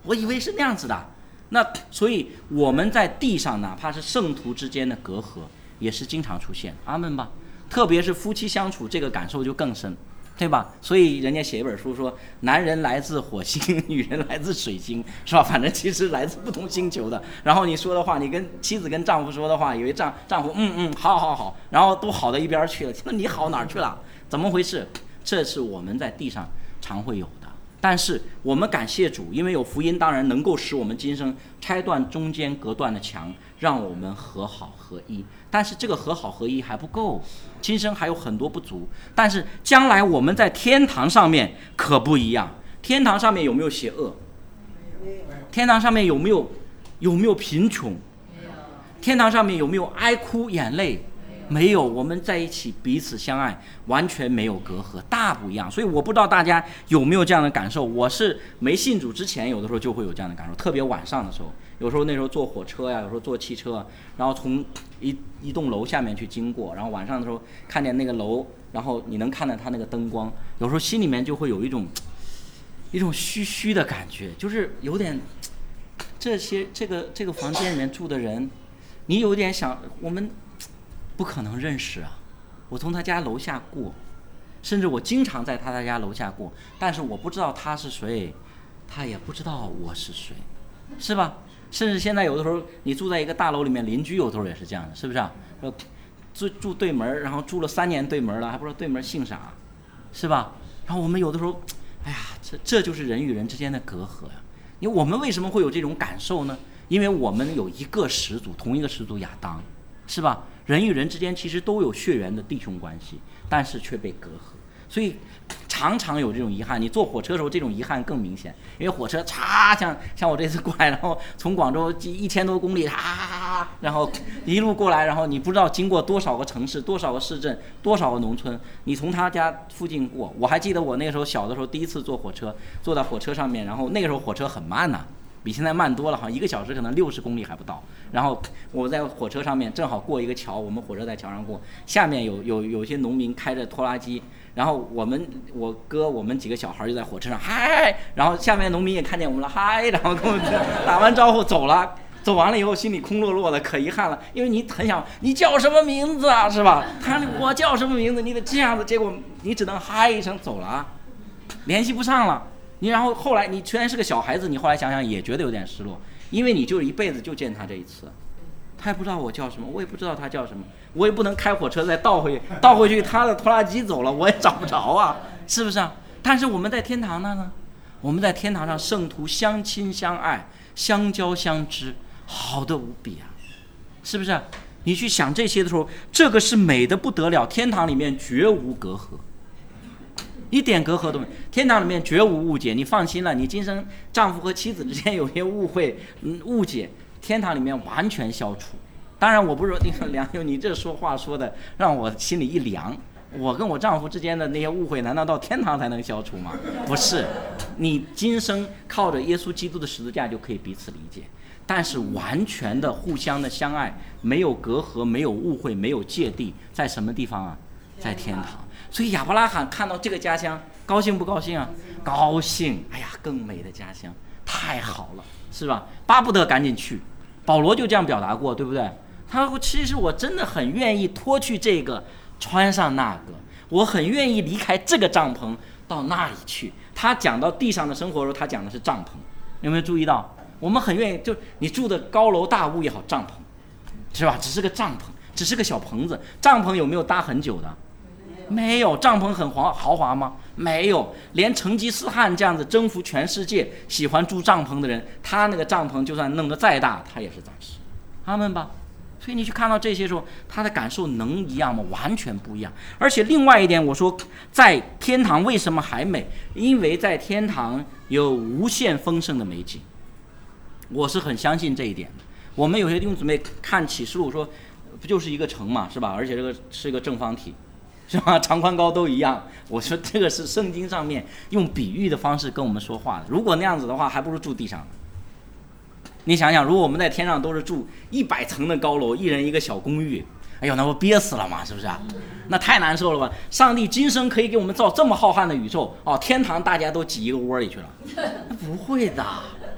Speaker 1: 我以为是那样子的。那所以我们在地上，哪怕是圣徒之间的隔阂，也是经常出现。阿们吧。特别是夫妻相处，这个感受就更深，对吧？所以人家写一本书说，男人来自火星，女人来自水星，是吧？反正其实来自不同星球的。然后你说的话，你跟妻子跟丈夫说的话，以为丈夫好，然后都好到一边去了。那你好哪儿去了？怎么回事？这是我们在地上常会有的。但是我们感谢主，因为有福音，当然能够使我们今生拆断中间隔断的墙，让我们和好合一。但是这个和好合一还不够，今生还有很多不足。但是将来我们在天堂上面可不一样。天堂上面有没有邪恶？天堂上面有没有贫穷？天堂上面有没有哀哭眼泪？没有，我们在一起彼此相爱，完全没有隔阂，大不一样。所以我不知道大家有没有这样的感受。我是没信主之前，有的时候就会有这样的感受，特别晚上的时候，有时候那时候坐火车呀，有时候坐汽车，然后从一栋楼下面去经过，然后晚上的时候看见那个楼，然后你能看到它那个灯光，有时候心里面就会有一种虚虚的感觉，就是有点这个房间里面住的人，你有点想我们不可能认识啊！我从他家楼下过，甚至我经常在他家楼下过，但是我不知道他是谁，他也不知道我是谁，是吧？甚至现在有的时候你住在一个大楼里面，邻居有的时候也是这样的，是不是啊？住对门，然后住了3年对门了，还不知道对门姓啥，是吧？然后我们有的时候，哎呀，这就是人与人之间的隔阂呀。因为我们为什么会有这种感受呢？因为我们有一个始祖，同一个始祖亚当，是吧？人与人之间其实都有血缘的弟兄关系，但是却被隔阂，所以常常有这种遗憾。你坐火车的时候，这种遗憾更明显，因为火车像我这次过来，然后从广州1000多公里，然后一路过来，然后你不知道经过多少个城市、多少个市镇、多少个农村，你从他家附近过。我还记得我那个时候小的时候，第一次坐火车，坐在火车上面，然后那个时候火车很慢呐，比现在慢多了，好像1个小时可能60公里还不到。然后我在火车上面正好过一个桥，我们火车在桥上过，下面有些农民开着拖拉机，然后我哥我们几个小孩就在火车上嗨，然后下面农民也看见我们了嗨，然后跟我们打完招呼走了。走完了以后心里空落落的，可遗憾了，因为你很想你叫什么名字啊，是吧？我叫什么名字，你得这样子，结果你只能嗨一声走了啊，联系不上了。你然后后来你虽然是个小孩子，你后来想想也觉得有点失落，因为你就是一辈子就见他这一次，他也不知道我叫什么，我也不知道他叫什么，我也不能开火车再倒回去，他的拖拉机走了，我也找不着啊，是不是啊？但是我们在天堂呢？我们在天堂上，圣徒相亲相爱，相交相知，好的无比啊，是不是？你去想这些的时候，这个是美的不得了，天堂里面绝无隔阂。一点隔阂都没有，天堂里面绝无误解，你放心了，你今生丈夫和妻子之间有些误会、误解，天堂里面完全消除。当然我不是说那个梁友，你这说话说的让我心里一凉，我跟我丈夫之间的那些误会难道到天堂才能消除吗？不是，你今生靠着耶稣基督的十字架就可以彼此理解，但是完全的互相的相爱，没有隔阂，没有误会，没有芥蒂，在什么地方啊？在天堂。所以亚伯拉罕看到这个家乡高兴不高兴啊？高兴，哎呀，更美的家乡，太好了，是吧？巴不得赶紧去。保罗就这样表达过，对不对？他说其实我真的很愿意脱去这个，穿上那个，我很愿意离开这个帐篷到那里去。他讲到地上的生活的时候，他讲的是帐篷，有没有注意到？我们很愿意，就你住的高楼大屋也好，帐篷是吧？只是个帐篷，只是个小棚子。帐篷有没有搭很久的？没有。帐篷很豪华吗？没有。连成吉思汗这样子征服全世界喜欢住帐篷的人，他那个帐篷就算弄得再大，他也是暂时。阿们吧。所以你去看到这些时候，他的感受能一样吗？完全不一样。而且另外一点，我说在天堂为什么还美？因为在天堂有无限丰盛的美景。我是很相信这一点的。我们有些弟兄姊妹看启示录说，不就是一个城嘛，是吧？而且这个是一个正方体，是吧？长宽高都一样。我说这个是圣经上面用比喻的方式跟我们说话的。如果那样子的话，还不如住地上呢。你想想，如果我们在天上都是住100层的高楼，一人一个小公寓，哎呦，那不憋死了吗？是不是啊？那太难受了吧？上帝今生可以给我们造这么浩瀚的宇宙，哦，天堂大家都挤一个窝里去了？不会的，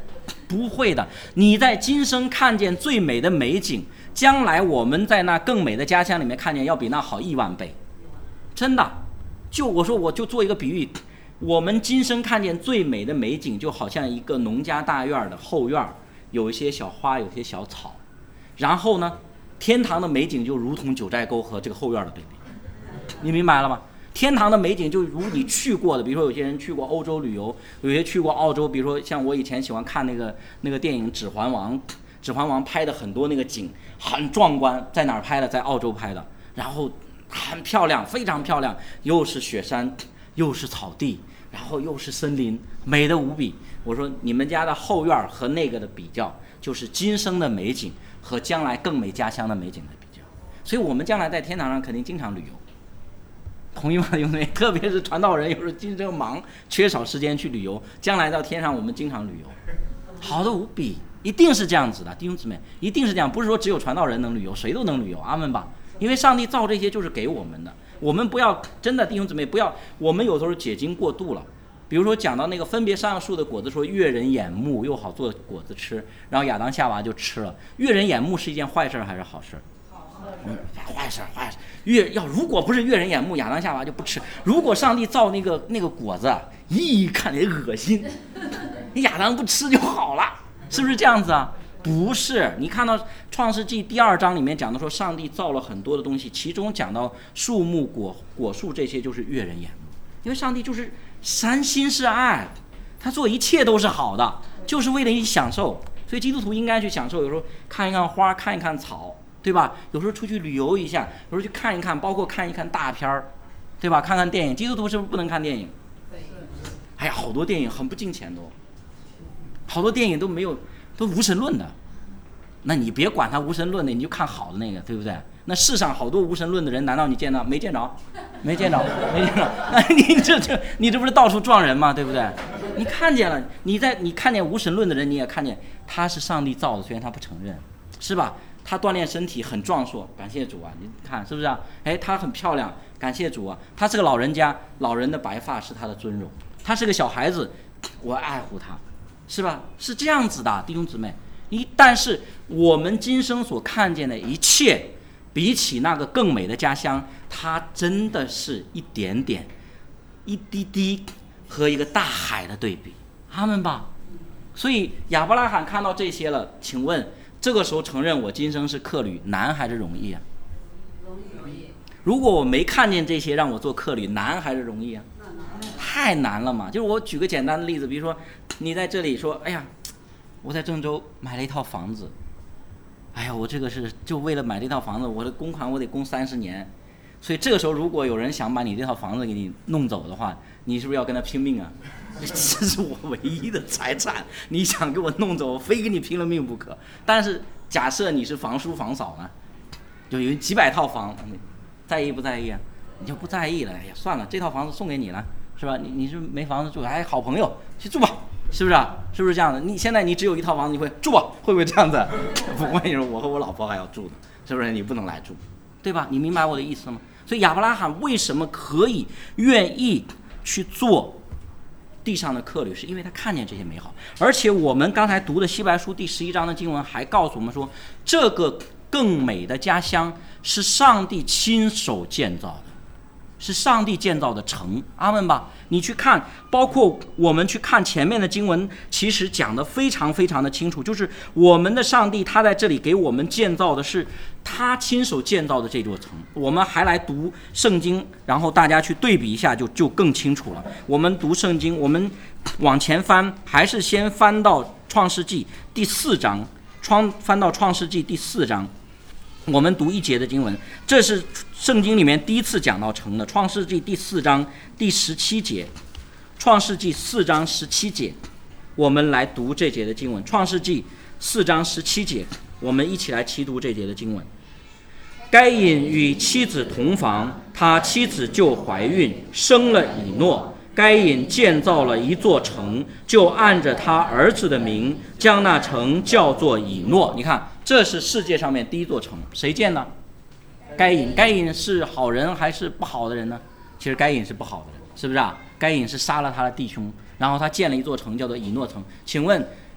Speaker 1: 不会的。你在今生看见最美的美景，将来我们在那更美的家乡里面看见要比那好10000倍，真的。我就做一个比喻，我们今生看见最美的美景，就好像一个农家大院的后院，有一些小花，有些小草，然后呢，天堂的美景就如同九寨沟和这个后院的对比，你明白了吗？天堂的美景就如你去过的，比如说有些人去过欧洲旅游，有些去过澳洲，比如说像我以前喜欢看那个电影《指环王》，《指环王》拍的很多那个景很壮观，在哪儿拍的？在澳洲拍的，然后很漂亮，非常漂亮，又是雪山，又是草地，然后又是森林，美得无比。我说你们家的后院和那个的比较，就是今生的美景和将来更美家乡的美景的比较。所以我们将来在天堂上肯定经常旅游。同意吗？因为特别是传道人，有时候今生忙，缺少时间去旅游。将来到天上，我们经常旅游，好的无比，一定是这样子的，弟兄姊妹，一定是这样，不是说只有传道人能旅游，谁都能旅游，阿们吧。因为上帝造这些就是给我们的，我们不要真的弟兄姊妹不要，我们有时候解经过度了。比如说讲到那个分别善恶树的果子，说悦人眼目，又好做果子吃，然后亚当夏娃就吃了。悦人眼目是一件坏事还是好事？坏事。如果不是悦人眼目，亚当夏娃就不吃。如果上帝造那个果子，一看着恶心，亚当不吃就好了，是不是这样子啊？不是，你看到创世纪第2章里面讲的说，上帝造了很多的东西，其中讲到树木果树这些就是悦人眼目，因为上帝就是三心是爱，他做一切都是好的，就是为了你享受。所以基督徒应该去享受，有时候看一看花，看一看草，对吧？有时候出去旅游一下，有时候去看一看，包括看一看大片儿，对吧？看看电影。基督徒是不是不能看电影？哎呀，好多电影很不敬钱都，好多电影都没有，都无神论的。那你别管他无神论的，你就看好的那个，对不对？那世上好多无神论的人，难道你见到没见着？没见着。那你这不是到处撞人吗？对不对？你看见了，你看见无神论的人，你也看见他是上帝造的，虽然他不承认，是吧？他锻炼身体很壮硕，感谢主啊！你看是不是啊？哎，他很漂亮，感谢主啊！他是个老人家，老人的白发是他的尊荣。他是个小孩子，我爱护他，是吧？是这样子的，弟兄姊妹。但是我们今生所看见的一切，比起那个更美的家乡，它真的是一点点、一滴滴和一个大海的对比，阿们吧。所以亚伯拉罕看到这些了，请问这个时候承认我今生是客旅，难还是容易啊？容易。如果我没看见这些，让我做客旅，难还是容易啊？太难了嘛。就是我举个简单的例子，比如说你在这里说，哎呀，我在郑州买了一套房子，哎呀，我这个是就为了买这套房子，我的公款我得供30年，所以这个时候如果有人想把你这套房子给你弄走的话，你是不是要跟他拼命啊？这是我唯一的财产，你想给我弄走，我非跟你拼了命不可。但是假设你是房叔房嫂呢，就有几百套房，你在意不在意啊？你就不在意了，哎呀，算了，这套房子送给你了，是吧？你是没房子住，哎，好朋友去住吧。是不是啊？是不是这样的？你现在你只有一套房子，你会住吧？会不会这样子？不会，你说我和我老婆还要住的，是不是？你不能来住，对吧？你明白我的意思吗？所以亚伯拉罕为什么可以愿意去做地上的客旅，是因为他看见这些美好。而且我们刚才读的希伯来书第11章的经文还告诉我们说，这个更美的家乡是上帝亲手建造的，是上帝建造的城，阿们吧。你去看，包括我们去看前面的经文，其实讲得非常非常的清楚，就是我们的上帝他在这里给我们建造的是他亲手建造的这座城。我们还来读圣经，然后大家去对比一下就更清楚了。我们读圣经，我们往前翻，还是先翻到创世纪第4章，翻到创世纪第4章，我们读1节的经文，这是圣经里面第一次讲到城的，创世纪第4章第17节，创世纪4章17节，我们来读这节的经文。创世纪4章17节，我们一起来齐读这节的经文。该隐与妻子同房，他妻子就怀孕，生了以诺。该隐建造了一座城，就按着他儿子的名，将那城叫做以诺。你看，这是世界上面第一座城，谁建的？该隐。该隐是好人还是不好的人呢？其实该隐是不好的人，是不是啊？该隐是杀了他的弟兄，然后他建了一座城叫做以诺城。请问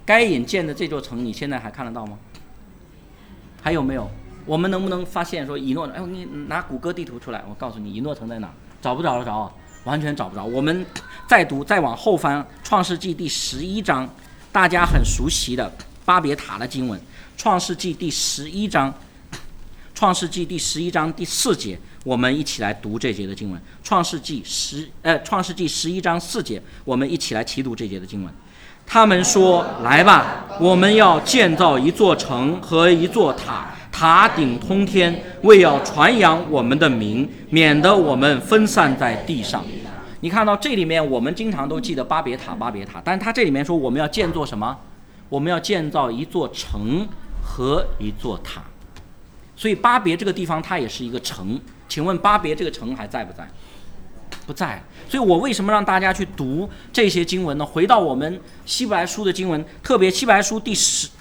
Speaker 1: 该隐建的这座城，你现在还看得到吗？还有没有？我们能不能发现说以诺？哎，你拿谷歌地图出来，我告诉你以诺城在哪？找不着得着，完全找不着。我们再往后翻，创世纪第11章，大家很熟悉的巴别塔的经文，创世纪第11章第4节，我们一起来读这节的经文。创世纪11章4节，我们一起来齐读这节的经文。他们说：“来吧，我们要建造一座城和一座塔，塔顶通天，为要传扬我们的名，免得我们分散在地上。”你看到这里面，我们经常都记得巴别塔，但是他这里面说我们要建造什么？我们要建造一座城和一座塔。所以巴别这个地方它也是一个城，请问巴别这个城还在不在？不在。所以我为什么让大家去读这些经文呢？回到我们希伯来书的经文，特别希伯来书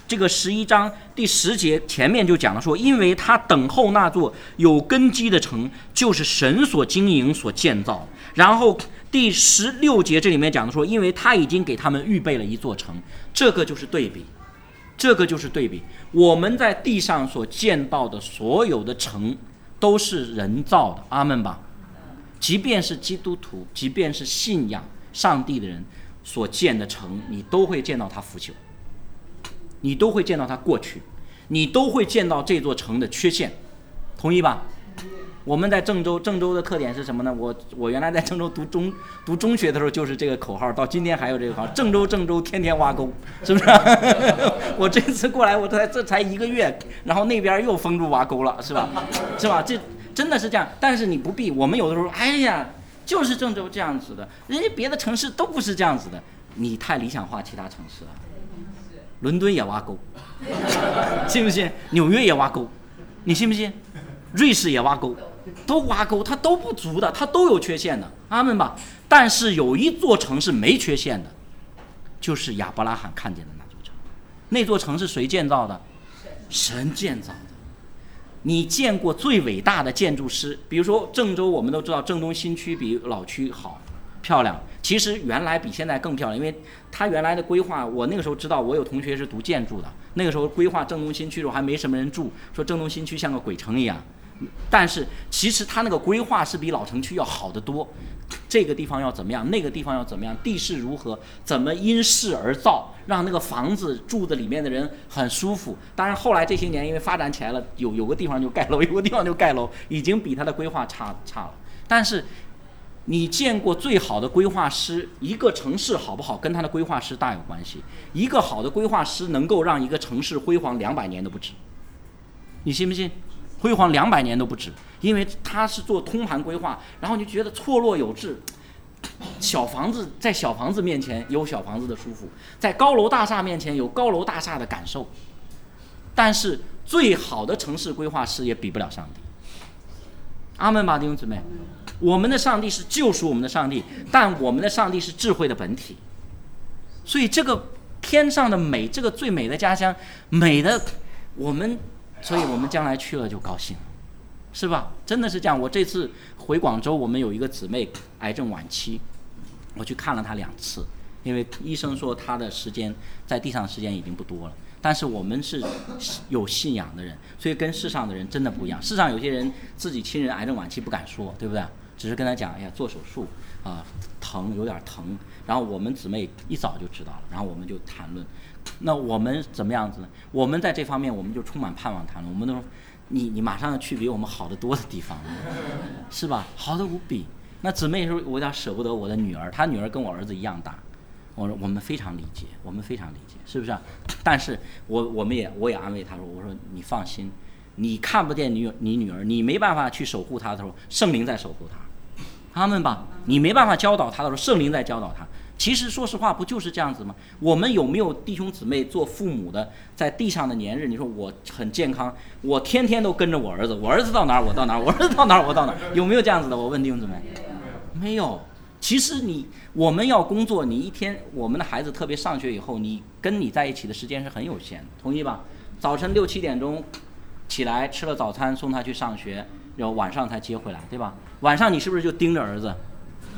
Speaker 1: 11章第10节前面就讲了说，因为他等候那座有根基的城，就是神所经营所建造。然后第16节这里面讲的说，因为他已经给他们预备了一座城。这个就是对比。我们在地上所见到的所有的城都是人造的，阿们吧。即便是基督徒，即便是信仰上帝的人所建的城，你都会见到它腐朽，你都会见到它过去，你都会见到这座城的缺陷，同意吧？我们在郑州的特点是什么呢？我原来在郑州读中学的时候就是这个口号，到今天还有这个口号：郑州天天挖沟，是不是？我这次过来，这才1个月，然后那边又封住挖沟了，是吧？这真的是这样。但是你不必，我们有的时候，哎呀，就是郑州这样子的，人家别的城市都不是这样子的，你太理想化其他城市了。伦敦也挖沟，信不信？纽约也挖沟，你信不信？瑞士也挖沟，都挖沟，它都不足的，它都有缺陷的，阿们吧。但是有一座城是没缺陷的，就是亚伯拉罕看见的那座城。那座城是谁建造的？神建造的。你见过最伟大的建筑师？比如说郑州，我们都知道郑东新区比老区好漂亮，其实原来比现在更漂亮，因为它原来的规划，我那个时候知道，我有同学是读建筑的，那个时候规划郑东新区的时候还没什么人住，说郑东新区像个鬼城一样。但是其实它那个规划是比老城区要好得多，这个地方要怎么样，那个地方要怎么样，地势如何，怎么因势而造，让那个房子住的里面的人很舒服。当然后来这些年因为发展起来了，有个地方就盖楼，有个地方就盖楼，已经比它的规划差了。但是你见过最好的规划师？一个城市好不好跟他的规划师大有关系。一个好的规划师能够让一个城市辉煌200年都不止，你信不信？辉煌200年都不止，因为他是做通盘规划，然后你觉得错落有致。小房子在小房子面前有小房子的舒服，在高楼大厦面前有高楼大厦的感受。但是最好的城市规划师也比不了上帝。阿们吧，弟兄姊妹。我们的上帝是救赎我们的上帝，但我们的上帝是智慧的本体。所以这个天上的美，这个最美的家乡，美的所以我们将来去了就高兴，是吧？真的是这样。我这次回广州，我们有一个姊妹癌症晚期，我去看了她2次，因为医生说她的时间在地上的时间已经不多了。但是我们是有信仰的人，所以跟世上的人真的不一样。世上有些人自己亲人癌症晚期不敢说，对不对？只是跟他讲，哎呀，做手术疼，有点疼。然后我们姊妹一早就知道了，然后我们就谈论。那我们怎么样子呢？我们在这方面我们就充满盼望谈论。我们都说，你马上要去比我们好得多的地方，是吧？好得无比。那姊妹说，我有点舍不得我的女儿，她女儿跟我儿子一样大。我说我们非常理解，是不是？但是我也安慰她说，我说你放心，你看不见你女儿，你没办法去守护她的时候，圣灵在守护她。他们吧，你没办法教导她的时候，圣灵在教导她。其实说实话，不就是这样子吗？我们有没有弟兄姊妹做父母的，在地上的年日？你说我很健康，我天天都跟着我儿子，我儿子到哪儿我到哪儿，我儿子到哪儿我到哪儿，有没有这样子的？我问弟兄姊妹，没有。其实我们要工作，你一天，我们的孩子特别上学以后，你跟你在一起的时间是很有限的，同意吧？早晨6、7点钟起来吃了早餐，送他去上学，然后晚上才接回来，对吧？晚上你是不是就盯着儿子？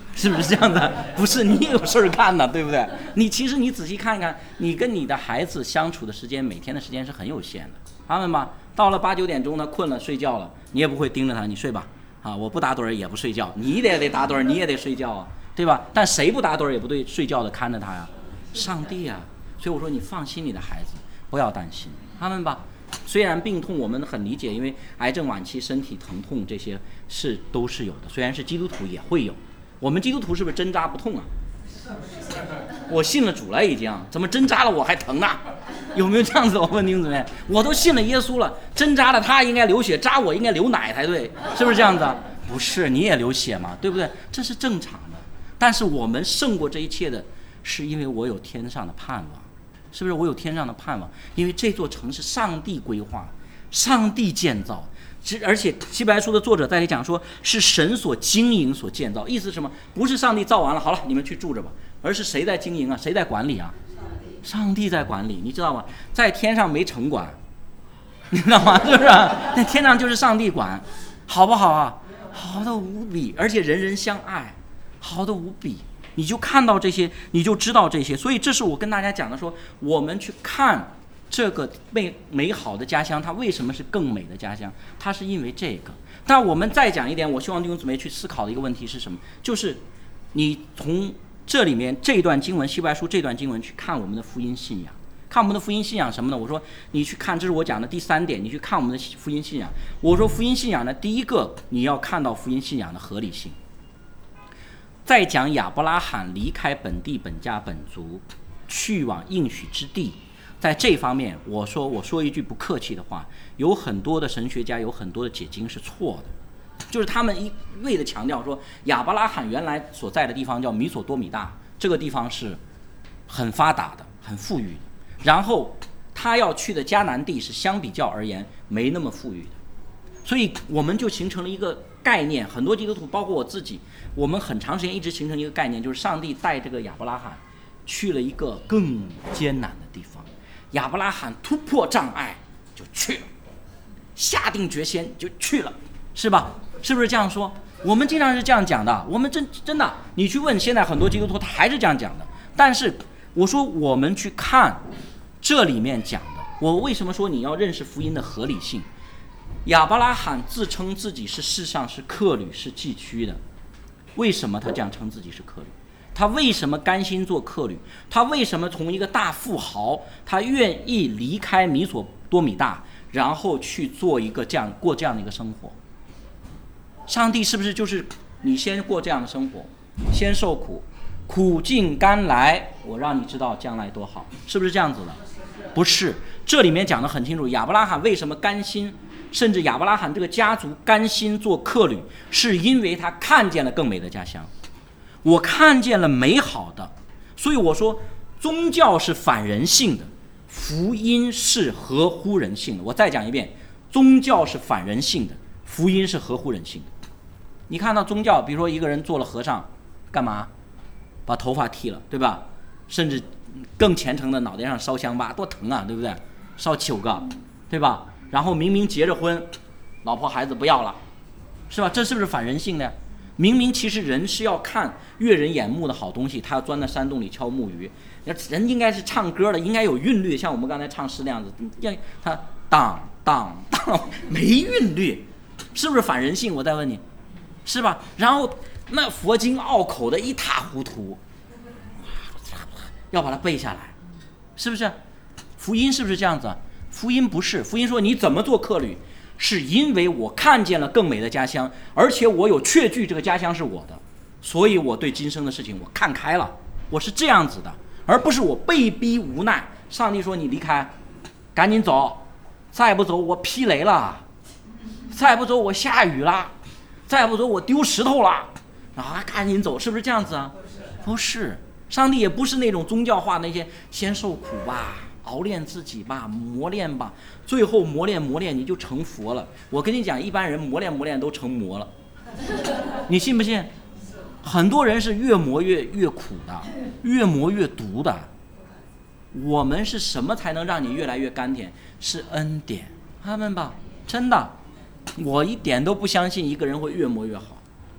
Speaker 1: 是不是这样的？不是你有事儿干呢，对不对？其实你仔细看看，你跟你的孩子相处的时间，每天的时间是很有限的。他们吧，到了8、9点钟呢，困了睡觉了，你也不会盯着他，你睡吧，我不打盹也不睡觉，你也得打盹，你也得睡觉啊，对吧？但谁不打盹也不对睡觉的看着他呀？上帝啊！所以我说你放心你的孩子，不要担心他们吧。虽然病痛我们很理解，因为癌症晚期身体疼痛这些都是有的，虽然是基督徒也会有。我们基督徒是不是针扎不痛啊？我信了主了已经，怎么针扎了我还疼啊？有没有这样子？我问弟兄姊妹，我都信了耶稣了，针扎了他应该流血，扎我应该流奶才对，是不是这样子？不是，你也流血嘛，对不对？这是正常的。但是我们胜过这一切的，是因为我有天上的盼望，是不是？我有天上的盼望，因为这座城是上帝规划、上帝建造。而且希伯来书的作者在这里讲说，是神所经营、所建造，意思是什么？不是上帝造完了，好了，你们去住着吧，而是谁在经营啊？谁在管理啊？上帝在管理，你知道吗？在天上没城管，你知道吗？是不是？在天上就是上帝管，好不好啊？好的无比，而且人人相爱，好的无比。你就看到这些，你就知道这些。所以这是我跟大家讲的说，我们去看这个美好的家乡，它为什么是更美的家乡？它是因为这个。但我们再讲一点，我希望弟兄姊妹去思考的一个问题是什么？就是你从这里面这段经文，希伯来书这段经文去看我们的福音信仰，看我们的福音信仰什么呢？我说你去看，这是我讲的第3点，你去看我们的福音信仰。我说福音信仰呢，第一个你要看到福音信仰的合理性。再讲亚伯拉罕离开本地本家本族，去往应许之地。在这方面，我说一句不客气的话，有很多的神学家，有很多的解经是错的，就是他们一味的强调说亚伯拉罕原来所在的地方叫米索多米大，这个地方是很发达的、很富裕的，然后他要去的迦南地是相比较而言没那么富裕的，所以我们就形成了一个概念，很多基督徒包括我自己，我们很长时间一直形成一个概念，就是上帝带这个亚伯拉罕去了一个更艰难的地方。亚伯拉罕突破障碍就去了，下定决心就去了，是吧？是不是这样说？我们经常是这样讲的，我们真的，你去问现在很多基督徒，他还是这样讲的。但是我说我们去看这里面讲的，我为什么说你要认识福音的合理性？亚伯拉罕自称自己是世上是客旅是寄居的，为什么他这样称自己是客旅？他为什么甘心做客旅？他为什么从一个大富豪，他愿意离开米索多米大，然后去做过这样的一个生活？上帝是不是就是你先过这样的生活，先受苦，苦尽甘来，我让你知道将来多好，是不是这样子的？不是，这里面讲得很清楚，亚伯拉罕为什么甘心，甚至亚伯拉罕这个家族甘心做客旅，是因为他看见了更美的家乡。我看见了美好的，所以我说宗教是反人性的，福音是合乎人性的。我再讲一遍，宗教是反人性的，福音是合乎人性的。你看到宗教，比如说一个人做了和尚，干嘛？把头发剃了，对吧？甚至更虔诚的，脑袋上烧香吧，多疼啊，对不对？烧9个，对吧？然后明明结着婚，老婆孩子不要了，是吧？这是不是反人性的？明明其实人是要看悦人眼目的好东西，他要钻在山洞里敲木鱼。人应该是唱歌的，应该有韵律，像我们刚才唱诗那样子，他当当当，没韵律，是不是反人性？我再问你，是吧？然后那佛经拗口的一塌糊涂，要把它背下来，是不是？福音是不是这样子？福音不是，福音说你怎么做客旅，是因为我看见了更美的家乡，而且我有确据这个家乡是我的，所以我对今生的事情我看开了，我是这样子的，而不是我被逼无奈。上帝说你离开，赶紧走，再不走我劈雷了，再不走我下雨了，再不走我丢石头了，赶紧走，是不是这样子啊？不是，上帝也不是那种宗教化那些先受苦吧，熬炼自己吧，磨练吧，最后磨练你就成佛了。我跟你讲，一般人磨练都成魔了，你信不信？很多人是越磨越苦的，越磨越毒的。我们是什么才能让你越来越甘甜？是恩典，他们吧，真的，我一点都不相信一个人会越磨越好。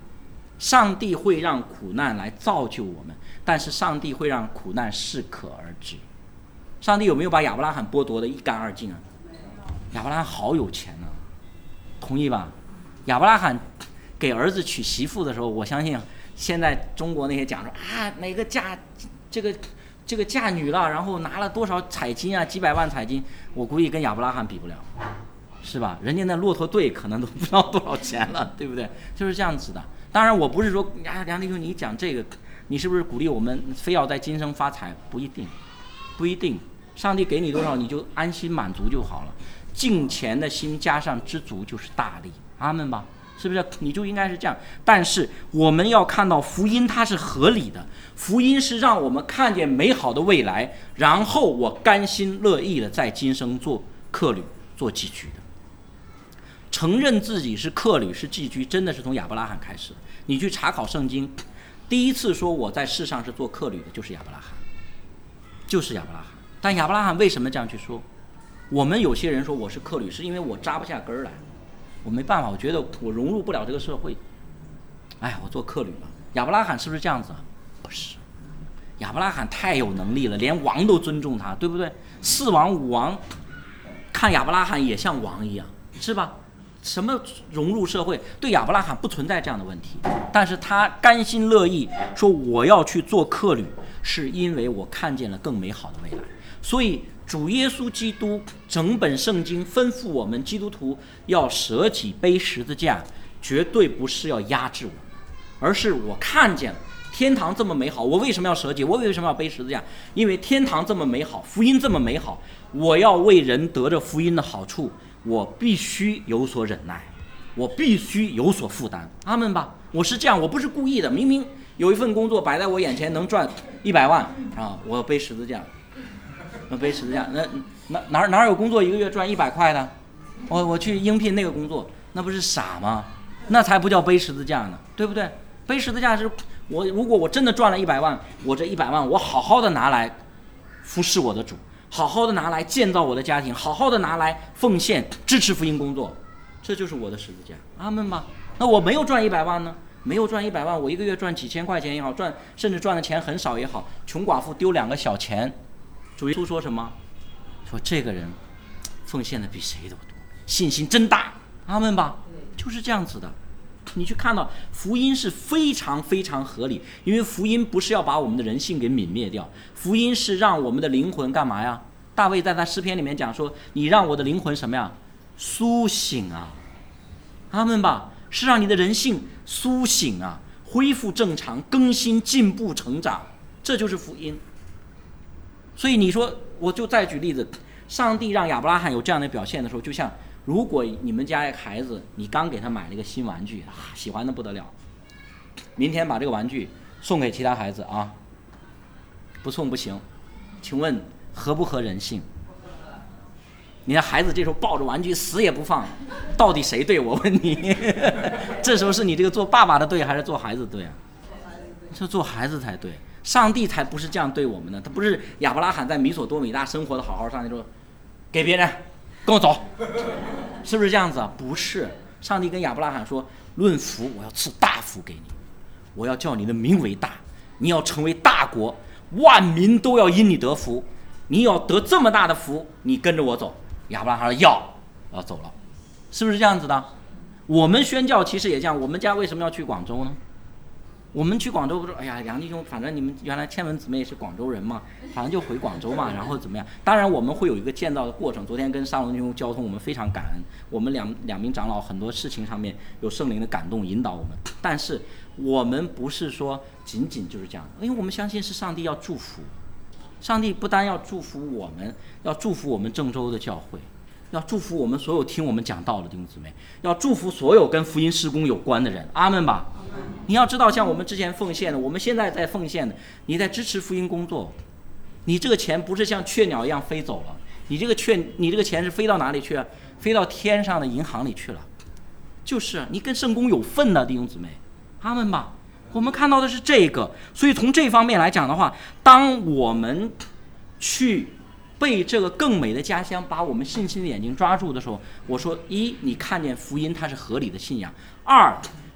Speaker 1: 上帝会让苦难来造就我们，但是上帝会让苦难适可而止。上帝有没有把亚伯拉罕剥夺得一干二净啊？亚伯拉罕好有钱啊，同意吧？亚伯拉罕给儿子娶媳妇的时候，我相信现在中国那些讲说啊，哪个嫁这个嫁女了，然后拿了多少彩金啊，几百万彩金，我估计跟亚伯拉罕比不了，是吧？人家那骆驼队可能都不知道多少钱了，对不对？就是这样子的。当然，我不是说梁弟兄你讲这个，你是不是鼓励我们非要在今生发财？不一定，不一定。上帝给你多少，你就安心满足就好了。敬虔的心加上知足就是大利，阿们吧。是不是你就应该是这样？但是我们要看到福音它是合理的，福音是让我们看见美好的未来，然后我甘心乐意的在今生做客旅做寄居的。承认自己是客旅是寄居，真的是从亚伯拉罕开始的。你去查考圣经，第一次说我在世上是做客旅的就是亚伯拉罕，就是亚伯拉罕。但亚伯拉罕为什么这样去说？我们有些人说我是客旅，是因为我扎不下根来，我没办法，我觉得我融入不了这个社会，哎，我做客旅吧。亚伯拉罕是不是这样子啊？不是，亚伯拉罕太有能力了，连王都尊重他，对不对？4王5王看亚伯拉罕也像王一样，是吧？什么融入社会，对亚伯拉罕不存在这样的问题，但是他甘心乐意说我要去做客旅，是因为我看见了更美好的未来。所以主耶稣基督整本圣经吩咐我们基督徒要舍己背十字架，绝对不是要压制我们，而是我看见了天堂这么美好，我为什么要舍己？我为什么要背十字架？因为天堂这么美好，福音这么美好，我要为人得着福音的好处，我必须有所忍耐，我必须有所负担，阿们吧。我是这样，我不是故意的，明明有一份工作摆在我眼前能赚100万啊，我要背十字架，背十字架，哪有工作1个月赚100块的？我去应聘那个工作，那不是傻吗？那才不叫背十字架呢，对不对？背十字架是如果我真的赚了100万，我这100万我好好的拿来服侍我的主，好好的拿来建造我的家庭，好好的拿来奉献支持福音工作，这就是我的十字架，阿们吧。那我没有赚100万呢？没有赚100万，我1个月赚几千块钱也好，甚至赚的钱很少也好，穷寡妇丢2个小钱，主耶稣说什么？说这个人奉献的比谁都多，信心真大，阿们吧。就是这样子的。你去看到福音是非常非常合理，因为福音不是要把我们的人性给泯灭掉，福音是让我们的灵魂干嘛呀？大卫在他诗篇里面讲说，你让我的灵魂什么呀？苏醒啊，阿们吧。是让你的人性苏醒啊，恢复正常，更新进步成长，这就是福音。所以你说，我就再举例子，上帝让亚伯拉罕有这样的表现的时候，就像如果你们家一个孩子，你刚给他买了一个新玩具啊，喜欢的不得了，明天把这个玩具送给其他孩子啊，不送不行，请问合不合人性？你的孩子这时候抱着玩具死也不放，到底谁对？我问你这时候是你这个做爸爸的对还是做孩子对啊？就做孩子才对，上帝才不是这样对我们的。他不是亚伯拉罕在米索多米大生活的好好，上帝说给别人跟我走，是不是这样子啊？不是，上帝跟亚伯拉罕说，论福我要赐大福给你，我要叫你的名为大，你要成为大国，万民都要因你得福，你要得这么大的福，你跟着我走。亚伯拉罕说要走了，是不是这样子的？我们宣教其实也这样，我们家为什么要去广州呢？我们去广州不是，哎呀，梁弟兄，反正你们原来天文姊妹是广州人嘛，反正就回广州嘛，然后怎么样？当然我们会有一个建造的过程。昨天跟沙龙弟兄交通，我们非常感恩，我们两名长老很多事情上面有圣灵的感动引导我们，但是我们不是说仅仅就是这样，因为我们相信是上帝要祝福。上帝不单要祝福我们，要祝福我们郑州的教会，要祝福我们所有听我们讲道的弟兄姊妹，要祝福所有跟福音事工有关的人，阿们吧。你要知道，像我们之前奉献的，我们现在在奉献的，你在支持福音工作，你这个钱不是像雀鸟一样飞走了，你这个钱是飞到哪里去啊？飞到天上的银行里去了，就是你跟圣工有份的弟兄姊妹，阿们吧。我们看到的是这个，所以从这方面来讲的话，当我们去被这个更美的家乡把我们信心的眼睛抓住的时候，我说一，你看见福音它是合理的信仰；二，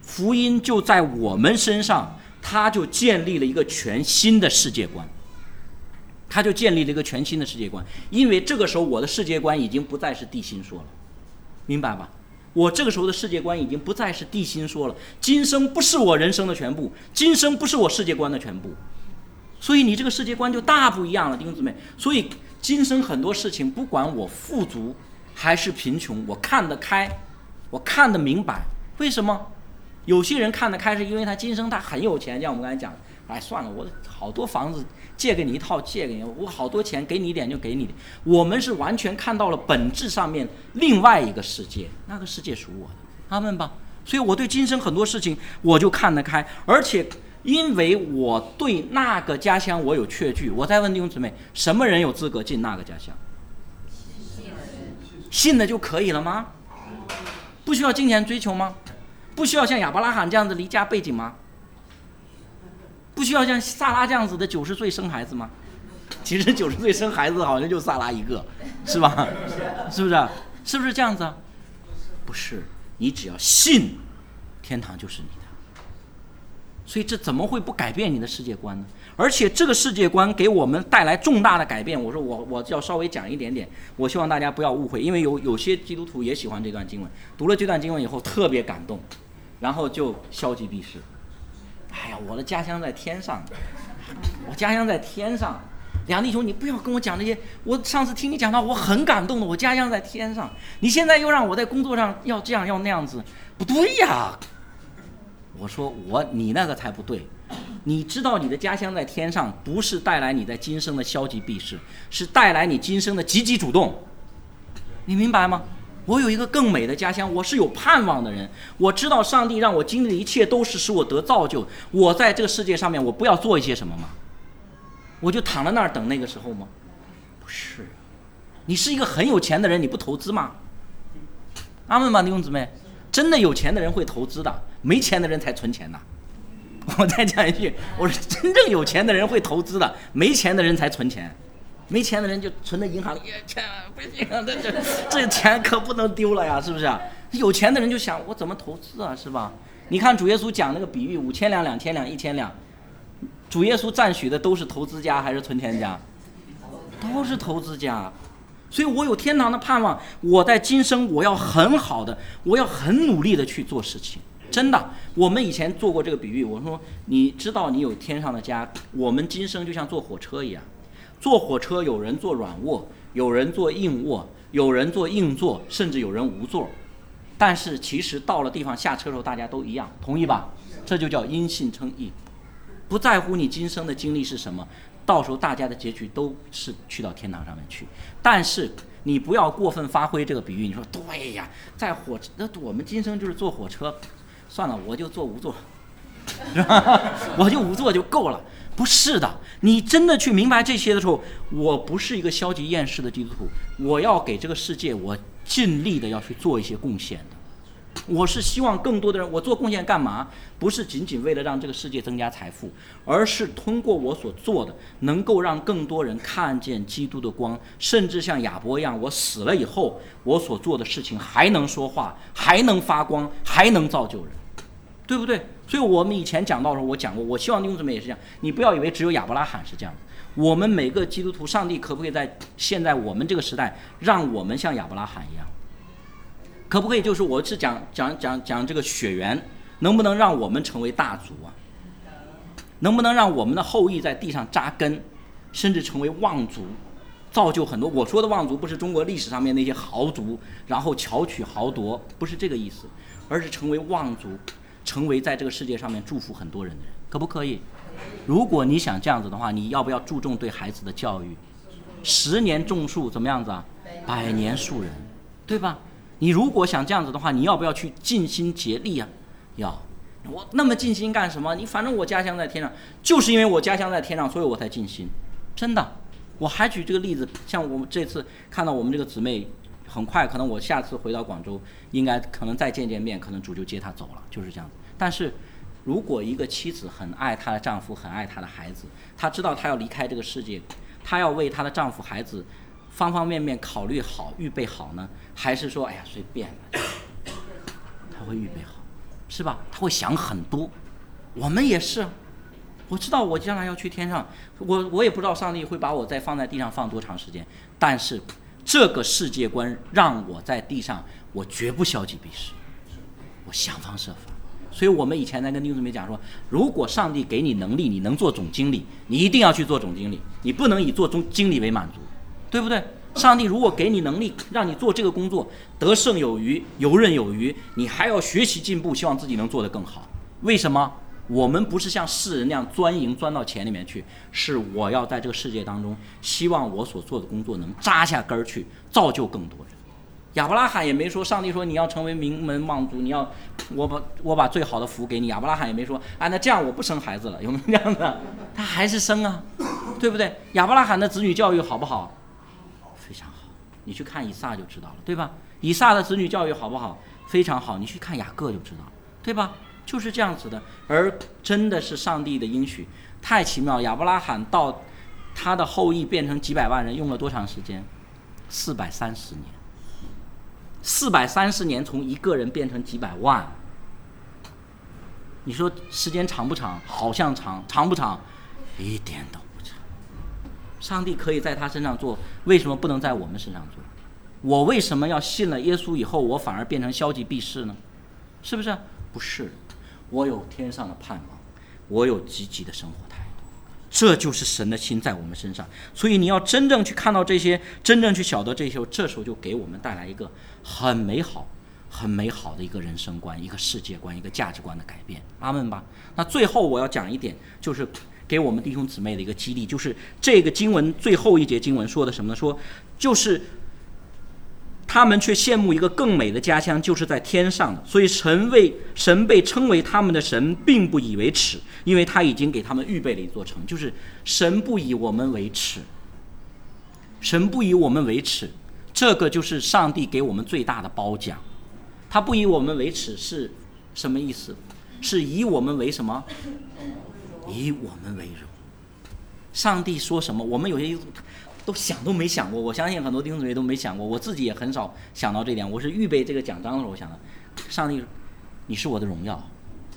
Speaker 1: 福音就在我们身上，他就建立了一个全新的世界观。他就建立了一个全新的世界观，因为这个时候我的世界观已经不再是地心说了，明白吧？我这个时候的世界观已经不再是地心说了，今生不是我人生的全部，今生不是我世界观的全部，所以你这个世界观就大不一样了，弟兄姊妹。所以今生很多事情，不管我富足还是贫穷，我看得开，我看得明白。为什么？有些人看得开是因为他今生他很有钱，像我们刚才讲，哎，算了，我好多房子借给你一套，借给你，我好多钱给你一点就给你点。我们是完全看到了本质上面另外一个世界，那个世界属我的，阿们吧。所以我对今生很多事情我就看得开，而且因为我对那个家乡我有确据。我再问弟兄姊妹，什么人有资格进那个家乡？信的就可以了吗？不需要金钱追求吗？不需要像亚伯拉罕这样子离家背井吗？不需要像撒拉这样子的90岁生孩子吗？其实90岁生孩子好像就撒拉一个，是吧？是不是？是不是这样子啊？不是，你只要信，天堂就是你的。所以这怎么会不改变你的世界观呢？而且这个世界观给我们带来重大的改变。我说我要稍微讲一点点，我希望大家不要误会，因为有些基督徒也喜欢这段经文，读了这段经文以后特别感动，然后就消极避世。哎呀，我的家乡在天上，我家乡在天上。梁弟兄，你不要跟我讲这些，我上次听你讲到我很感动的，我家乡在天上，你现在又让我在工作上要这样要那样子，不对呀。我说你那个才不对，你知道你的家乡在天上，不是带来你在今生的消极避世，是带来你今生的积极主动，你明白吗？我有一个更美的家乡，我是有盼望的人，我知道上帝让我经历的一切都是使我得造就。我在这个世界上面，我不要做一些什么吗？我就躺在那儿等那个时候吗？不是，你是一个很有钱的人，你不投资吗？阿们吧，弟兄姊妹，真的有钱的人会投资的，没钱的人才存钱的。我再讲一句，我说真正有钱的人会投资的，没钱的人才存钱。没钱的人就存在银行里，钱不行，这钱可不能丢了呀，是不是？有钱的人就想我怎么投资啊，是吧？你看主耶稣讲那个比喻，5000两、2000两、1000两，主耶稣赞许的都是投资家还是存钱家？都是投资家。所以我有天堂的盼望，我在今生我要很好的，我要很努力的去做事情。真的，我们以前做过这个比喻，我说你知道你有天上的家，我们今生就像坐火车一样。坐火车有人坐软卧，有人坐硬卧，有人坐硬座，甚至有人无座。但是其实到了地方下车的时候大家都一样，同意吧？这就叫因信称义。不在乎你今生的经历是什么，到时候大家的结局都是去到天堂上面去。但是你不要过分发挥这个比喻，你说对呀，在我们今生就是坐火车，算了，我就坐无座，是吧？我就无座就够了。不是的，你真的去明白这些的时候，我不是一个消极厌世的基督徒，我要给这个世界我尽力的要去做一些贡献的。我是希望更多的人，我做贡献干嘛？不是仅仅为了让这个世界增加财富，而是通过我所做的能够让更多人看见基督的光，甚至像亚伯一样，我死了以后我所做的事情还能说话，还能发光，还能造就人，对不对？所以我们以前讲到的时候，我讲过，我希望弟兄姊妹也是这样。你不要以为只有亚伯拉罕是这样的，我们每个基督徒，上帝可不可以在现在我们这个时代，让我们像亚伯拉罕一样？可不可以就是我是讲这个血缘，能不能让我们成为大族啊？能不能让我们的后裔在地上扎根，甚至成为望族，造就很多？我说的望族不是中国历史上面那些豪族，然后巧取豪夺，不是这个意思，而是成为望族。成为在这个世界上面祝福很多人的人，可不可以？如果你想这样子的话，你要不要注重对孩子的教育？10年种树怎么样子啊？100年树人，对吧？你如果想这样子的话，你要不要去尽心竭力啊？要。我那么尽心干什么？你反正我家乡在天上，就是因为我家乡在天上，所以我才尽心。真的，我还举这个例子，像我们这次看到我们这个姊妹。很快可能我下次回到广州，应该可能再见面，可能主就接她走了，就是这样子。但是如果一个妻子很爱她的丈夫，很爱她的孩子，她知道她要离开这个世界，她要为她的丈夫孩子方方面面考虑好预备好呢，还是说哎呀随便了？她会预备好。 是吧？他会想很多。我们也是，我知道我将来要去天上，我也不知道上帝会把我再放在地上放多长时间，但是这个世界观让我在地上，我绝不消极避世，我想方设法。所以我们以前在跟弟兄姊妹讲说，如果上帝给你能力，你能做总经理，你一定要去做总经理，你不能以做总经理为满足，对不对？上帝如果给你能力，让你做这个工作得胜有余，游刃有余，你还要学习进步，希望自己能做得更好。为什么？我们不是像世人那样钻到钱里面去，是我要在这个世界当中，希望我所做的工作能扎下根儿去，造就更多人。亚伯拉罕也没说，上帝说你要成为名门望族，你要我把最好的福给你。亚伯拉罕也没说，那这样我不生孩子了，有没有这样的？他还是生啊，对不对？亚伯拉罕的子女教育好不好？非常好，你去看以撒就知道了，对吧？以撒的子女教育好不好？非常好，你去看雅各就知道了，对吧？就是这样子的。而真的是上帝的应许，太奇妙。亚伯拉罕到他的后裔变成几百万人用了多长时间？430年。430年从一个人变成几百万，你说时间长不长？好像长，长不长？一点都不长。上帝可以在他身上做，为什么不能在我们身上做？我为什么要信了耶稣以后，我反而变成消极避世呢？是不是？不是，我有天上的盼望，我有积极的生活态度，这就是神的心在我们身上。所以你要真正去看到这些，真正去晓得这些，这时候就给我们带来一个很美好的一个人生观，一个世界观，一个价值观的改变。阿们吧。那最后我要讲一点，就是给我们弟兄姊妹的一个激励，就是这个经文最后一节经文说的什么呢？说就是他们却羡慕一个更美的家乡，就是在天上的。所以神被称为他们的神，并不以为耻，因为他已经给他们预备了一座城。就是神不以我们为耻，神不以我们为耻，这个就是上帝给我们最大的褒奖。他不以我们为耻是什么意思？是以我们为什么？以我们为荣。上帝说什么，我们有些都想都没想过，我相信很多弟兄姊妹都没想过，我自己也很少想到这点。我是预备这个讲章的时候想的，上帝，你是我的荣耀。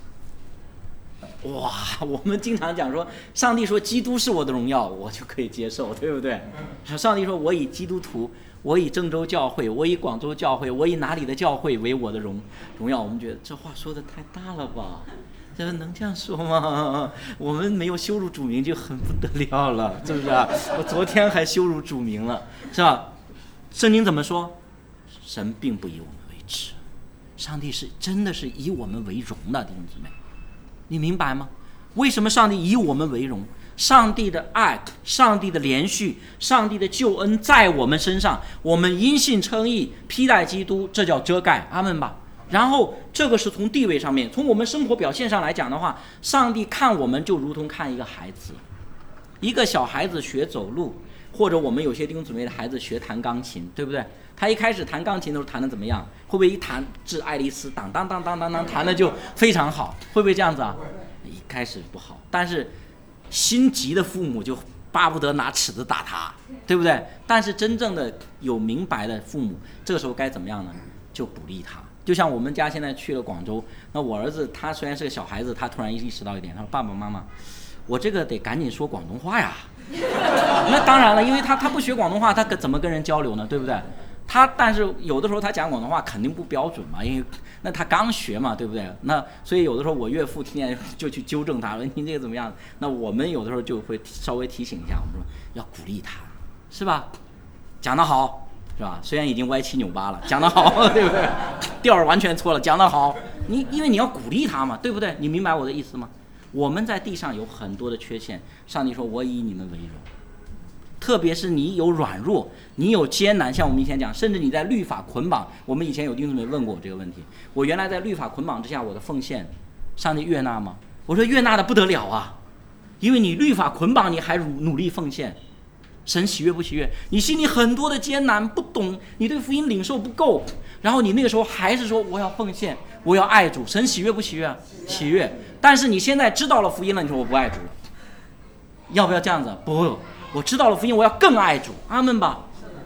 Speaker 1: 哇，我们经常讲说，上帝说基督是我的荣耀，我就可以接受，对不对？上帝说我以基督徒，我以郑州教会，我以广州教会，我以哪里的教会为我的荣耀，我们觉得这话说的太大了吧？这能这样说吗？我们没有羞辱主名就很不得了了，是不是？我昨天还羞辱主名了，是吧？圣经怎么说？神并不以我们为耻，上帝是真的是以我们为荣的，弟兄姊妹，你明白吗？为什么上帝以我们为荣？上帝的爱，上帝的连续，上帝的救恩在我们身上，我们因信称义，披戴基督，这叫遮盖。阿们吧。然后这个是从地位上面，从我们生活表现上来讲的话，上帝看我们就如同看一个孩子，一个小孩子学走路，或者我们有些弟兄姊妹的孩子学弹钢琴，对不对？他一开始弹钢琴的时候弹得怎么样？会不会一弹致爱丽丝当当当当当当弹的就非常好？会不会这样子啊？一开始不好，但是心急的父母就巴不得拿尺子打他，对不对？但是真正的有明白的父母，这个时候该怎么样呢？就鼓励他。就像我们家现在去了广州，那我儿子他虽然是个小孩子，他突然意识到一点，他说爸爸妈妈，我这个得赶紧说广东话呀。那当然了，因为他不学广东话，他怎么跟人交流呢？对不对？但是有的时候他讲广东话肯定不标准嘛，因为那他刚学嘛，对不对？那所以有的时候我岳父听见就去纠正他，说你这个怎么样？那我们有的时候就会稍微提醒一下，我们说要鼓励他，是吧？讲得好。是吧？虽然已经歪七扭八了，讲得好，对不对？调儿完全错了，讲得好。因为你要鼓励他嘛，对不对？你明白我的意思吗？我们在地上有很多的缺陷，上帝说我以你们为荣。特别是你有软弱，你有艰难，像我们以前讲，甚至你在律法捆绑。我们以前有弟兄姊妹问过我这个问题，我原来在律法捆绑之下，我的奉献，上帝悦纳吗？我说悦纳的不得了啊，因为你律法捆绑，你还努力奉献。神喜悦不喜悦？你心里很多的艰难，不懂，你对福音领受不够，然后你那个时候还是说我要奉献，我要爱主，神喜悦不喜悦？喜悦。但是你现在知道了福音了，你说我不爱主了，要不要这样子？不，我知道了福音，我要更爱主。阿们吧。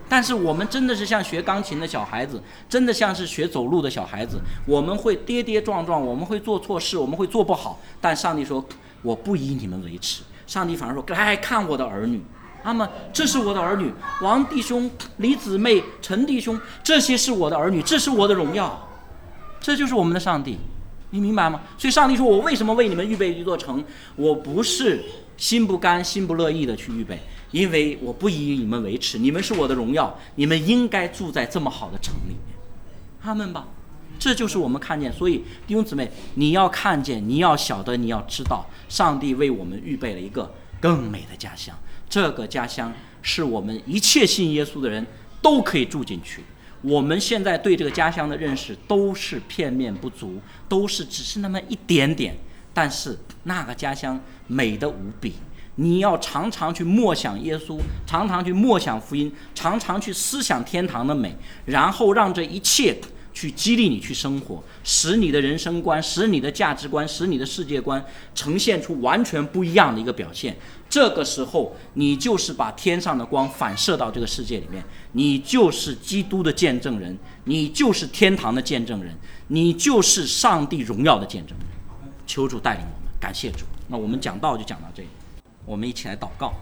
Speaker 1: 但是我们真的是像学钢琴的小孩子，真的像是学走路的小孩子，我们会跌跌撞撞，我们会做错事，我们会做不好，但上帝说我不以你们为耻，上帝反而说来看我的儿女，那么这是我的儿女，王弟兄、李姊妹、陈弟兄，这些是我的儿女，这是我的荣耀，这就是我们的上帝，你明白吗？所以上帝说我为什么为你们预备一座城，我不是心不甘心不乐意的去预备，因为我不以你们为耻，你们是我的荣耀，你们应该住在这么好的城里面，阿们吧。这就是我们看见。所以弟兄姊妹，你要看见，你要晓得，你要知道，上帝为我们预备了一个更美的家乡，这个家乡是我们一切信耶稣的人都可以住进去。我们现在对这个家乡的认识都是片面不足，都是只是那么一点点，但是那个家乡美得无比。你要常常去默想耶稣，常常去默想福音，常常去思想天堂的美，然后让这一切去激励你去生活，使你的人生观，使你的价值观，使你的世界观呈现出完全不一样的一个表现。这个时候你就是把天上的光反射到这个世界里面，你就是基督的见证人，你就是天堂的见证人，你就是上帝荣耀的见证人。求主带领我们，感谢主。那我们讲道就讲到这里，我们一起来祷告。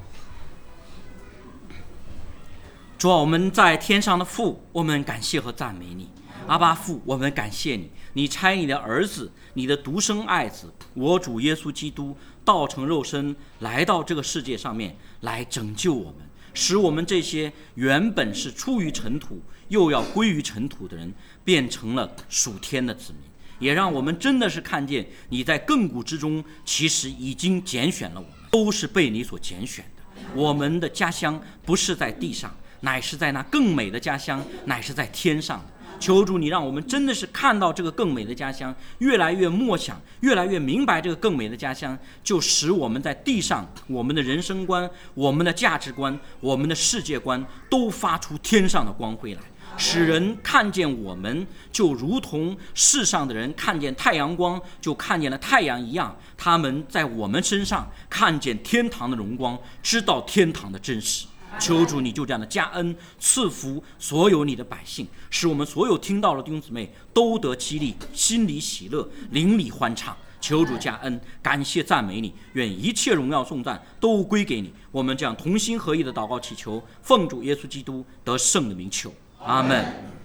Speaker 1: 主啊，我们在天上的父，我们感谢和赞美你。阿爸父，我们感谢你，你差你的儿子，你的独生爱子，我主耶稣基督道成肉身，来到这个世界上面来拯救我们，使我们这些原本是出于尘土又要归于尘土的人，变成了属天的子民，也让我们真的是看见你在亘古之中其实已经拣选了我们，都是被你所拣选的。我们的家乡不是在地上，乃是在那更美的家乡，乃是在天上的。求主你让我们真的是看到这个更美的家乡，越来越默想，越来越明白这个更美的家乡，就使我们在地上，我们的人生观，我们的价值观，我们的世界观都发出天上的光辉来，使人看见我们就如同世上的人看见太阳光就看见了太阳一样，他们在我们身上看见天堂的荣光，知道天堂的真实。求主你就这样的加恩赐福所有你的百姓，使我们所有听到的弟兄姊妹都得激励，心里喜乐，灵里欢畅。求主加恩，感谢赞美你，愿一切荣耀颂赞都归给你。我们这样同心合意的祷告祈求，奉主耶稣基督得胜的名求，阿们。